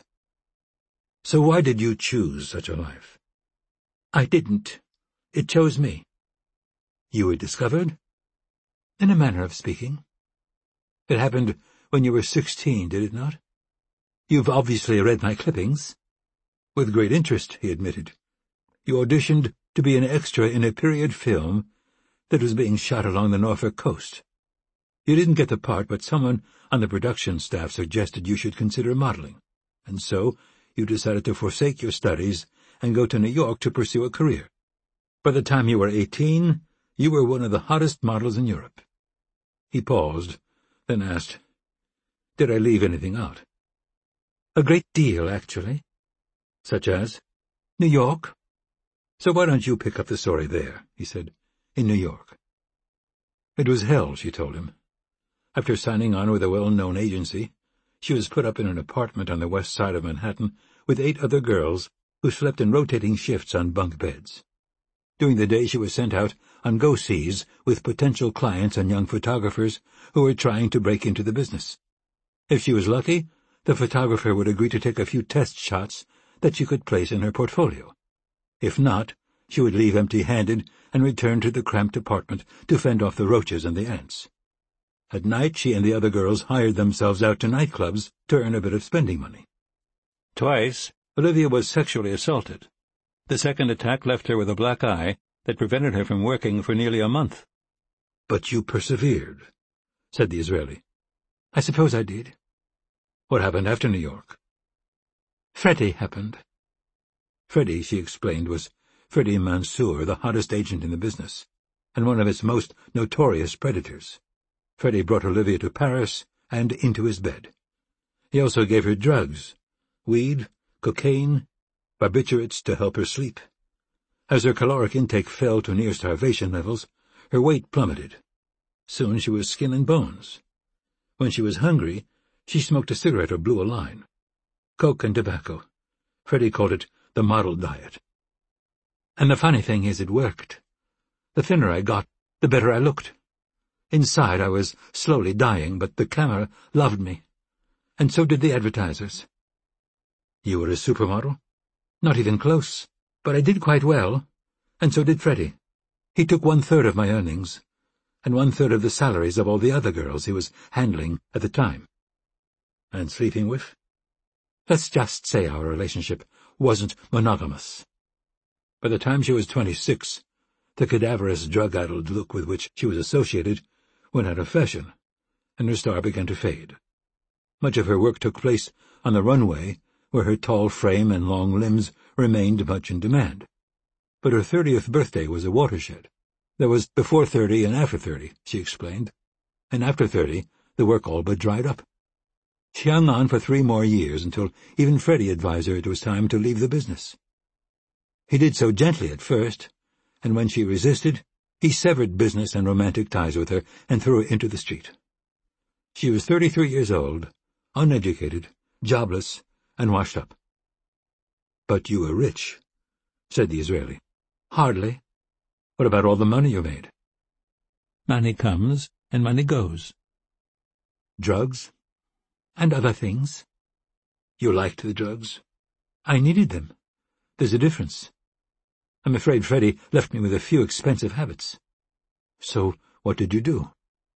"So why did you choose such a life?" "I didn't. It chose me." "You were discovered?" "In a manner of speaking." "It happened when you were 16, did it not? You've obviously read my clippings." "With great interest," he admitted. "You auditioned to be an extra in a period film that was being shot along the Norfolk coast. You didn't get the part, but someone on the production staff suggested you should consider modeling, and so you decided to forsake your studies and go to New York to pursue a career. By the time you were 18, you were one of the hottest models in Europe." He paused, then asked, "Did I leave anything out?" "A great deal, actually." "Such as?" "New York." "So why don't you pick up the story there?" he said. "In New York." It was hell, she told him. After signing on with a well-known agency, she was put up in an apartment on the west side of Manhattan with 8 other girls who slept in rotating shifts on bunk beds. During the day she was sent out on go-sees with potential clients and young photographers who were trying to break into the business. If she was lucky, the photographer would agree to take a few test shots that she could place in her portfolio. If not, she would leave empty-handed and return to the cramped apartment to fend off the roaches and the ants. At night she and the other girls hired themselves out to nightclubs to earn a bit of spending money. Twice, Olivia was sexually assaulted. The second attack left her with a black eye that prevented her from working for nearly a month. "But you persevered," said the Israeli. "I suppose I did." "What happened after New York?" "Freddie happened." Freddie, she explained, was Freddie Mansour, the hottest agent in the business, and one of its most notorious predators. Freddie brought Olivia to Paris and into his bed. He also gave her drugs, weed, cocaine, barbiturates to help her sleep. As her caloric intake fell to near starvation levels, her weight plummeted. Soon she was skin and bones. When she was hungry, she smoked a cigarette or blew a line. Coke and tobacco. Freddie called it the model diet. And the funny thing is, it worked. The thinner I got, the better I looked. Inside I was slowly dying, but the camera loved me. And so did the advertisers. "You were a supermodel?" "Not even close. But I did quite well. And so did Freddie. He took 1/3 of my earnings, and 1/3 of the salaries of all the other girls he was handling at the time." "And sleeping with?" "Let's just say our relationship wasn't monogamous." By the time she was 26, the cadaverous, drug-addled look with which she was associated went out of fashion, and her star began to fade. Much of her work took place on the runway, where her tall frame and long limbs remained much in demand. But her 30th birthday was a watershed. There was before 30 and after 30, she explained, and after 30 the work all but dried up. She hung on for 3 more years until even Freddie advised her it was time to leave the business. He did so gently at first, and when she resisted, he severed business and romantic ties with her and threw her into the street. She was 33 years old, uneducated, jobless, and washed up. "But you were rich," said the Israeli. "Hardly. What about all the money you made?" "Money comes and money goes." "Drugs?" "And other things." "You liked the drugs?" "I needed them. There's a difference. I'm afraid Freddie left me with a few expensive habits." "So what did you do?"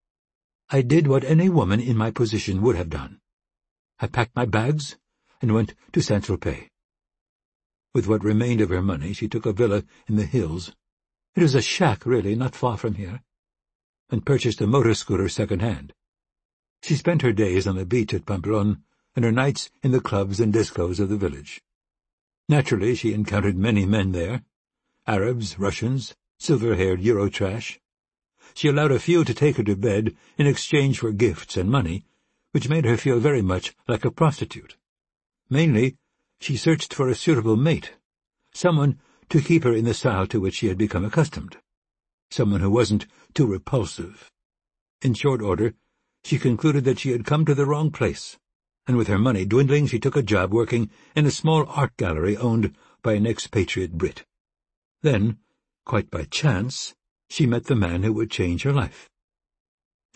"I did what any woman in my position would have done. I packed my bags and went to Saint-Tropez." With what remained of her money, she took a villa in the hills. It was a shack, really, not far from here, and purchased a motor scooter second-hand. She spent her days on the beach at Pamplonne and her nights in the clubs and discos of the village. Naturally, she encountered many men there, Arabs, Russians, silver-haired Eurotrash. She allowed a few to take her to bed in exchange for gifts and money, which made her feel very much like a prostitute. Mainly, she searched for a suitable mate, someone to keep her in the style to which she had become accustomed, someone who wasn't too repulsive. In short order, she concluded that she had come to the wrong place, and with her money dwindling she took a job working in a small art gallery owned by an expatriate Brit. Then, quite by chance, she met the man who would change her life.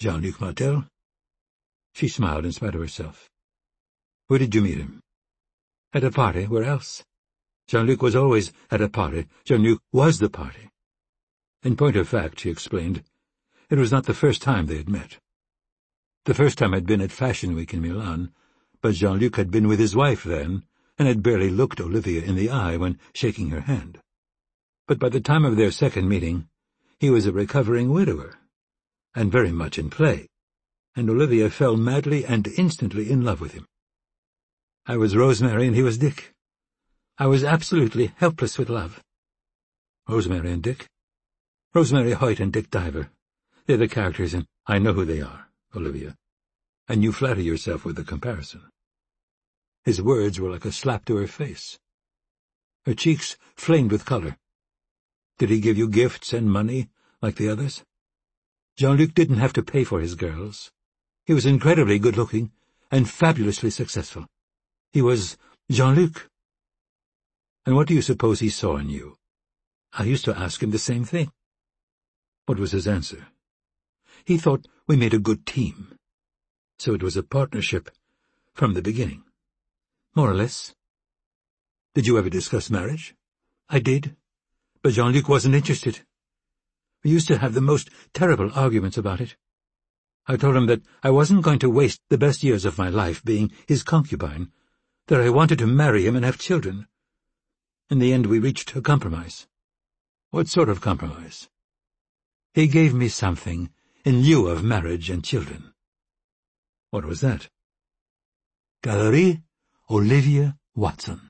Jean-Luc Martel?" She smiled in spite of herself. "Where did you meet him?" "At a party. Where else? Jean-Luc was always at a party. Jean-Luc was the party." In point of fact, she explained, it was not the first time they had met. The first time had been at Fashion Week in Milan, but Jean-Luc had been with his wife then, and had barely looked Olivia in the eye when shaking her hand. But by the time of their second meeting, he was a recovering widower, and very much in play, and Olivia fell madly and instantly in love with him. "I was Rosemary and he was Dick. I was absolutely helpless with love." "Rosemary and Dick?" "Rosemary Hoyt and Dick Diver. They're the characters in I Know Who They Are, Olivia. And you flatter yourself with the comparison." His words were like a slap to her face. Her cheeks flamed with color. "Did he give you gifts and money, like the others?" "Jean-Luc didn't have to pay for his girls. He was incredibly good-looking and fabulously successful. He was Jean-Luc." "And what do you suppose he saw in you?" "I used to ask him the same thing." "What was his answer?" "He thought we made a good team. So it was a partnership from the beginning." "More or less." "Did you ever discuss marriage?" "I did, but Jean-Luc wasn't interested. We used to have the most terrible arguments about it. I told him that I wasn't going to waste the best years of my life being his concubine, that I wanted to marry him and have children. In the end we reached a compromise." "What sort of compromise?" "He gave me something in lieu of marriage and children." "What was that?" "Galerie Olivia Watson."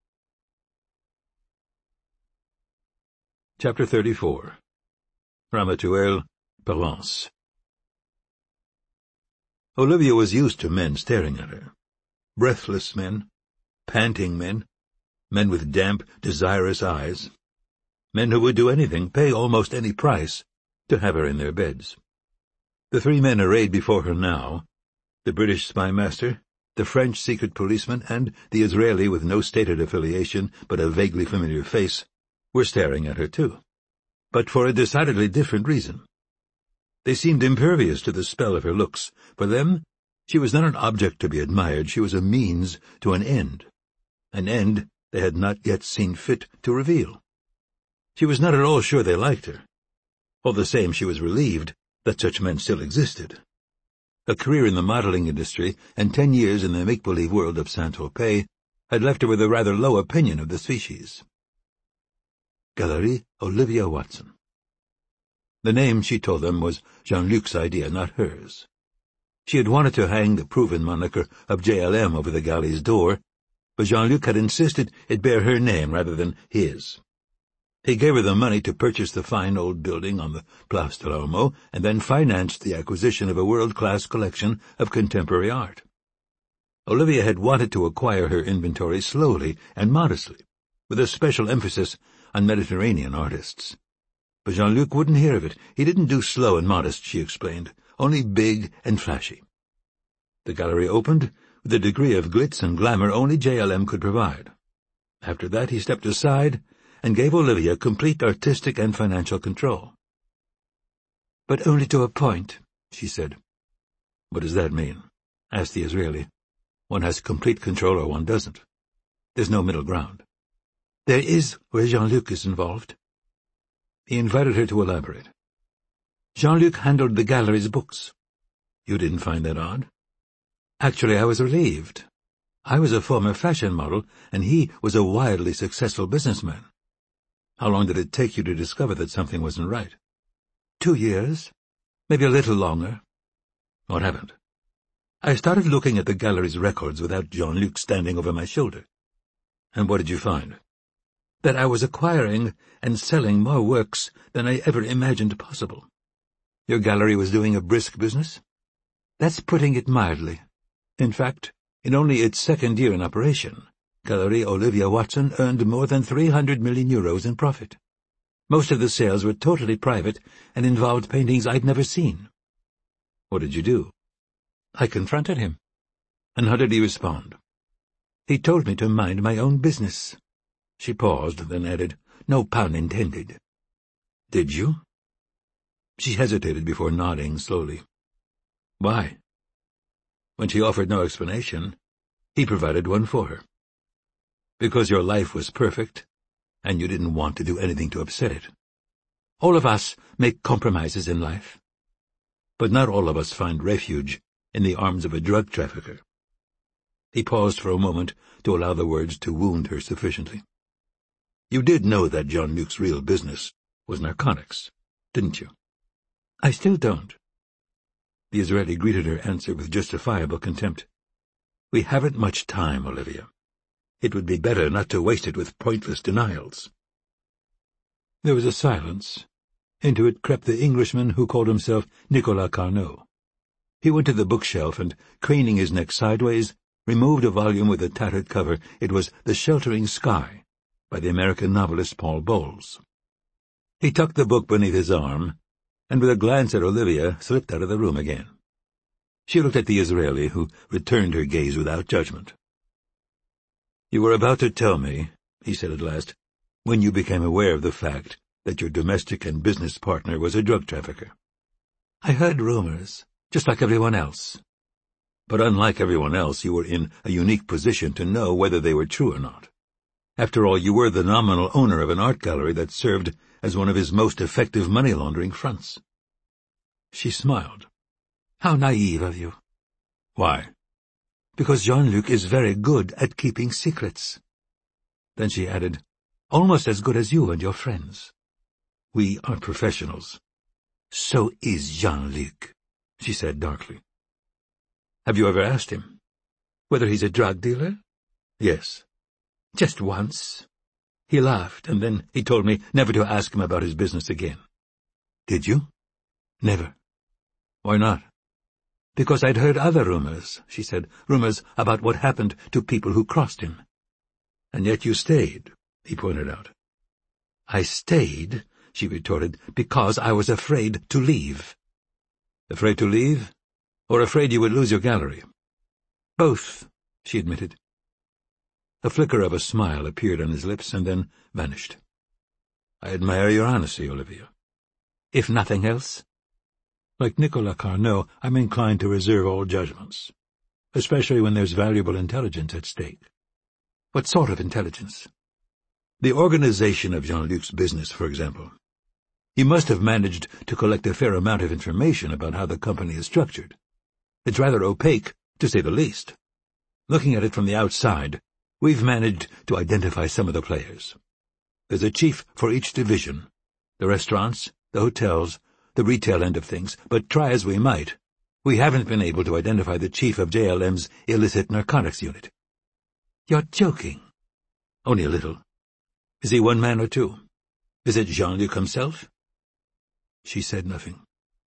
Chapter 34. Ramatuelle, Provence. Olivia was used to men staring at her. Breathless men, panting men with damp, desirous eyes, men who would do anything, pay almost any price, to have her in their beds. The three men arrayed before her now, the British spy master, the French secret policeman, and the Israeli with no stated affiliation but a vaguely familiar face, were staring at her too, but for a decidedly different reason. They seemed impervious to the spell of her looks. For them, she was not an object to be admired, she was a means to an end they had not yet seen fit to reveal. She was not at all sure they liked her. All the same, she was relieved that such men still existed. A career in the modeling industry and 10 years in the make-believe world of Saint-Tropez had left her with a rather low opinion of the species. Galerie Olivia Watson. The name, she told them, was Jean-Luc's idea, not hers. She had wanted to hang the proven moniker of JLM over the galley's door, but Jean-Luc had insisted it bear her name rather than his. He gave her the money to purchase the fine old building on the Place de l'Ormeau, and then financed the acquisition of a world-class collection of contemporary art. Olivia had wanted to acquire her inventory slowly and modestly, with a special emphasis on Mediterranean artists. But Jean-Luc wouldn't hear of it. He didn't do slow and modest, she explained, only big and flashy. The gallery opened with a degree of glitz and glamour only JLM could provide. After that he stepped aside and gave Olivia complete artistic and financial control. "But only to a point," she said. "What does that mean?" asked the Israeli. "One has complete control or one doesn't. There's no middle ground." "There is where Jean-Luc is involved." He invited her to elaborate. "Jean-Luc handled the gallery's books." "You didn't find that odd?" "Actually, I was relieved. I was a former fashion model, and he was a wildly successful businessman." "How long did it take you to discover that something wasn't right?" 2 years, maybe a little longer." "What happened?" "I started looking at the gallery's records without Jean-Luc standing over my shoulder." "And what did you find?" "That I was acquiring and selling more works than I ever imagined possible." "Your gallery was doing a brisk business?" "That's putting it mildly. In fact, in only its second year in operation, Galerie Olivia Watson earned more than 300 million euros in profit. Most of the sales were totally private and involved paintings I'd never seen." "What did you do?" "I confronted him." "And how did he respond?" "He told me to mind my own business." She paused, then added, "No pun intended." "Did you?" She hesitated before nodding slowly. Why? When she offered no explanation, he provided one for her. Because your life was perfect, and you didn't want to do anything to upset it. All of us make compromises in life. But not all of us find refuge in the arms of a drug trafficker. He paused for a moment to allow the words to wound her sufficiently. You did know that Jean-Luc's real business was narcotics, didn't you? I still don't. The Israeli greeted her answer with justifiable contempt. We haven't much time, Olivia. It would be better not to waste it with pointless denials. There was a silence. Into it crept the Englishman who called himself Nicolas Carnot. He went to the bookshelf and, craning his neck sideways, removed a volume with a tattered cover. It was The Sheltering Sky, by the American novelist Paul Bowles. He tucked the book beneath his arm, and with a glance at Olivia, slipped out of the room again. She looked at the Israeli, who returned her gaze without judgment. You were about to tell me, he said at last, when you became aware of the fact that your domestic and business partner was a drug trafficker. I heard rumors, just like everyone else. But unlike everyone else, you were in a unique position to know whether they were true or not. After all, you were the nominal owner of an art gallery that served as one of his most effective money-laundering fronts. She smiled. How naive of you. Why? Because Jean-Luc is very good at keeping secrets. Then she added, almost as good as you and your friends. We are professionals. So is Jean-Luc, she said darkly. Have you ever asked him? Whether he's a drug dealer? Yes. Just once. He laughed, and then he told me never to ask him about his business again. Did you? Never. Why not? Because I'd heard other rumors, she said, rumors about what happened to people who crossed him. And yet you stayed, he pointed out. I stayed, she retorted, because I was afraid to leave. Afraid to leave? Or afraid you would lose your gallery? Both, she admitted. A flicker of a smile appeared on his lips and then vanished. I admire your honesty, Olivia. If nothing else? Like Nicolas Carnot, I'm inclined to reserve all judgments, especially when there's valuable intelligence at stake. What sort of intelligence? The organization of Jean-Luc's business, for example. He must have managed to collect a fair amount of information about how the company is structured. It's rather opaque, to say the least. Looking at it from the outside, we've managed to identify some of the players. There's a chief for each division, the restaurants, the hotels, the retail end of things, but try as we might, we haven't been able to identify the chief of JLM's illicit narcotics unit. You're joking. Only a little. Is he one man or two? Is it Jean-Luc himself? She said nothing.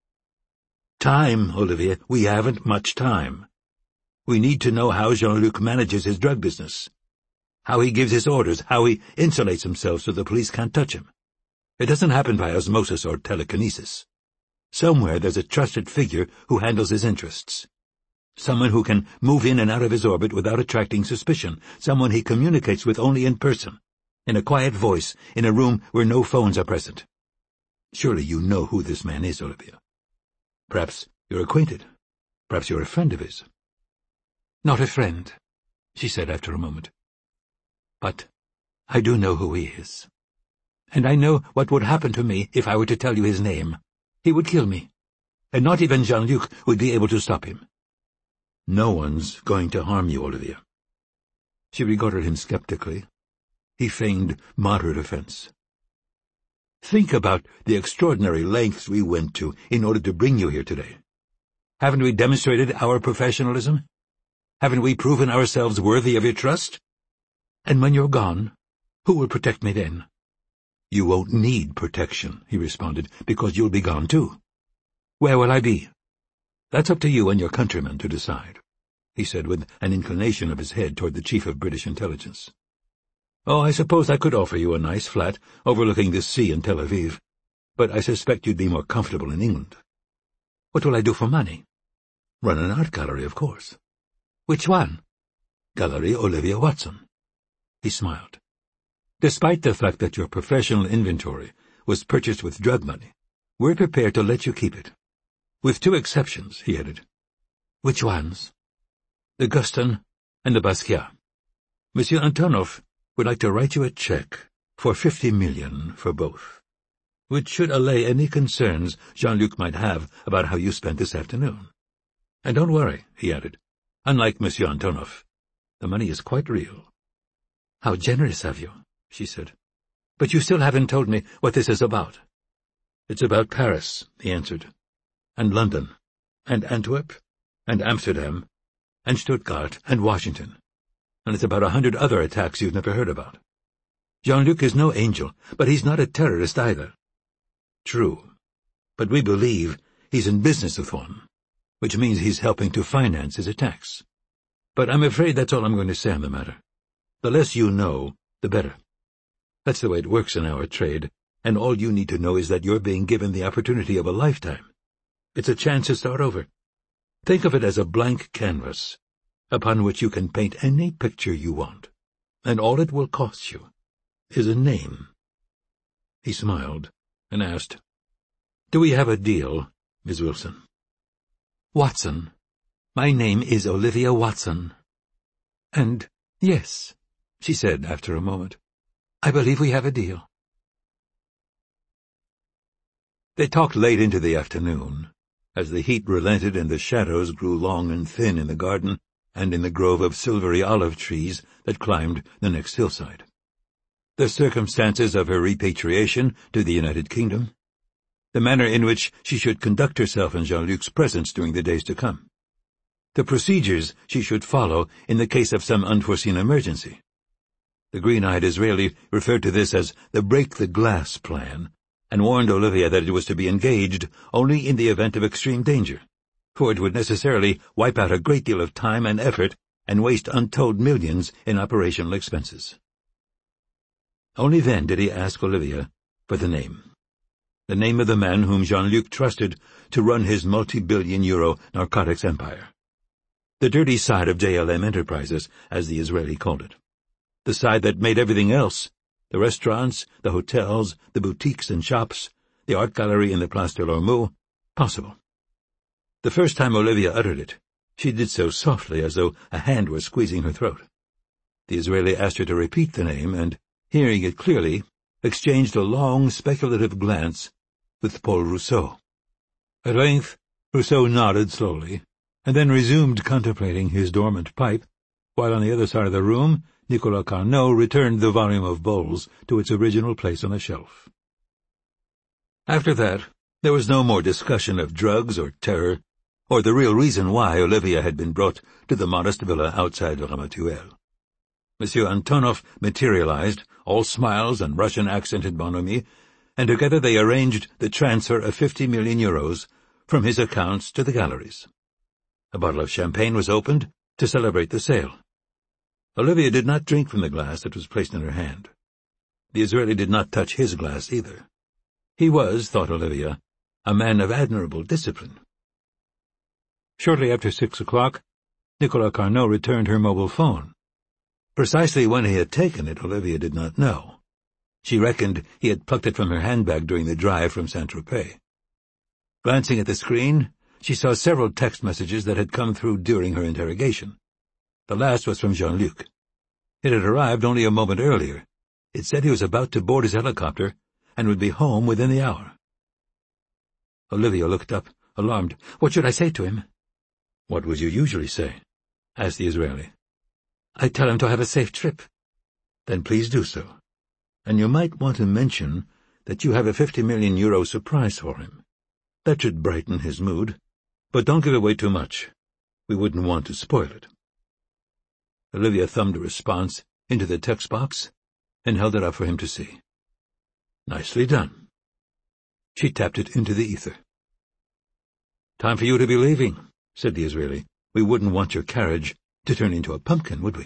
Time, Olivia, we haven't much time. We need to know how Jean-Luc manages his drug business. How he gives his orders, how he insulates himself so the police can't touch him. It doesn't happen by osmosis or telekinesis. Somewhere there's a trusted figure who handles his interests. Someone who can move in and out of his orbit without attracting suspicion. Someone he communicates with only in person, in a quiet voice, in a room where no phones are present. Surely you know who this man is, Olivia. Perhaps you're acquainted. Perhaps you're a friend of his. Not a friend, she said after a moment. But I do know who he is. And I know what would happen to me if I were to tell you his name. He would kill me. And not even Jean-Luc would be able to stop him. No one's going to harm you, Olivia. She regarded him skeptically. He feigned moderate offense. Think about the extraordinary lengths we went to in order to bring you here today. Haven't we demonstrated our professionalism? Haven't we proven ourselves worthy of your trust? And when you're gone, who will protect me then? You won't need protection, he responded, because you'll be gone too. Where will I be? That's up to you and your countrymen to decide, he said with an inclination of his head toward the chief of British intelligence. Oh, I suppose I could offer you a nice flat overlooking the sea in Tel Aviv, but I suspect you'd be more comfortable in England. What will I do for money? Run an art gallery, of course. Which one? Gallery Olivia Watson. He smiled. Despite the fact that your professional inventory was purchased with drug money, we're prepared to let you keep it. With two exceptions, he added. Which ones? The Guston and the Basquiat. Monsieur Antonov would like to write you a check for 50 million for both, which should allay any concerns Jean-Luc might have about how you spent this afternoon. And don't worry, he added. Unlike Monsieur Antonov, the money is quite real. How generous of you, she said. But you still haven't told me what this is about. It's about Paris, he answered, and London, and Antwerp, and Amsterdam, and Stuttgart, and Washington. And it's about 100 other attacks you've never heard about. Jean-Luc is no angel, but he's not a terrorist either. True, but we believe he's in business with one, which means he's helping to finance his attacks. But I'm afraid that's all I'm going to say on the matter. The less you know, the better. That's the way it works in our trade, and all you need to know is that you're being given the opportunity of a lifetime. It's a chance to start over. Think of it as a blank canvas, upon which you can paint any picture you want, and all it will cost you is a name. He smiled and asked, Do we have a deal, Miss Wilson? Watson. My name is Olivia Watson. And yes, she said after a moment, I believe we have a deal. They talked late into the afternoon, as the heat relented and the shadows grew long and thin in the garden and in the grove of silvery olive trees that climbed the next hillside. The circumstances of her repatriation to the United Kingdom, the manner in which she should conduct herself in Jean-Luc's presence during the days to come, the procedures she should follow in the case of some unforeseen emergency. The green-eyed Israeli referred to this as the break-the-glass plan, and warned Olivia that it was to be engaged only in the event of extreme danger, for it would necessarily wipe out a great deal of time and effort and waste untold millions in operational expenses. Only then did he ask Olivia for the name of the man whom Jean-Luc trusted to run his multi-billion-euro narcotics empire. The dirty side of JLM Enterprises, as the Israeli called it. The side that made everything else, the restaurants, the hotels, the boutiques and shops, the art gallery in the Place de l'Ormeau, possible. The first time Olivia uttered it, she did so softly as though a hand were squeezing her throat. The Israeli asked her to repeat the name and, hearing it clearly, exchanged a long, speculative glance with Paul Rousseau. At length, Rousseau nodded slowly, and then resumed contemplating his dormant pipe, while on the other side of the room, Nicolas Carnot returned the volume of Bowles to its original place on the shelf. After that, there was no more discussion of drugs or terror, or the real reason why Olivia had been brought to the modest villa outside Ramatuelle. Monsieur Antonov materialized, all smiles and Russian-accented bonhomie, and together they arranged the transfer of 50 million euros from his accounts to the galleries. A bottle of champagne was opened to celebrate the sale. Olivia did not drink from the glass that was placed in her hand. The Israeli did not touch his glass either. He was, thought Olivia, a man of admirable discipline. Shortly after 6 o'clock, Nicolas Carnot returned her mobile phone. Precisely when he had taken it, Olivia did not know. She reckoned he had plucked it from her handbag during the drive from Saint-Tropez. Glancing at the screen, she saw several text messages that had come through during her interrogation. The last was from Jean-Luc. It had arrived only a moment earlier. It said he was about to board his helicopter and would be home within the hour. Olivia looked up, alarmed. What should I say to him? What would you usually say? Asked the Israeli. I tell him to have a safe trip. Then please do so. And you might want to mention that you have a 50 million euro surprise for him. That should brighten his mood. But don't give away too much. We wouldn't want to spoil it. Olivia thumbed a response into the text box and held it up for him to see. Nicely done. She tapped it into the ether. Time for you to be leaving, said the Israeli. We wouldn't want your carriage to turn into a pumpkin, would we?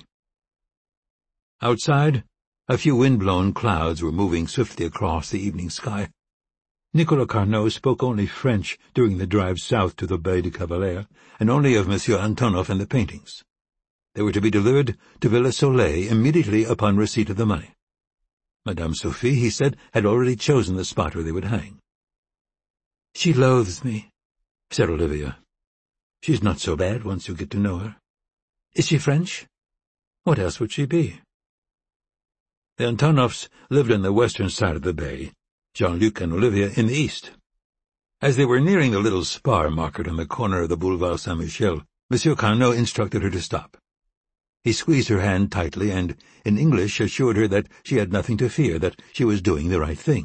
Outside, a few wind-blown clouds were moving swiftly across the evening sky. Nicolas Carnot spoke only French during the drive south to the Baie de Cavalier, and only of Monsieur Antonov and the paintings. They were to be delivered to Villa Soleil immediately upon receipt of the money. Madame Sophie, he said, had already chosen the spot where they would hang. She loathes me, said Olivia. She's not so bad once you get to know her. Is she French? What else would she be? The Antonoffs lived on the western side of the bay, Jean-Luc and Olivia in the east. As they were nearing the little spar market on the corner of the Boulevard Saint-Michel, Monsieur Carnot instructed her to stop. He squeezed her hand tightly and, in English, assured her that she had nothing to fear, that she was doing the right thing.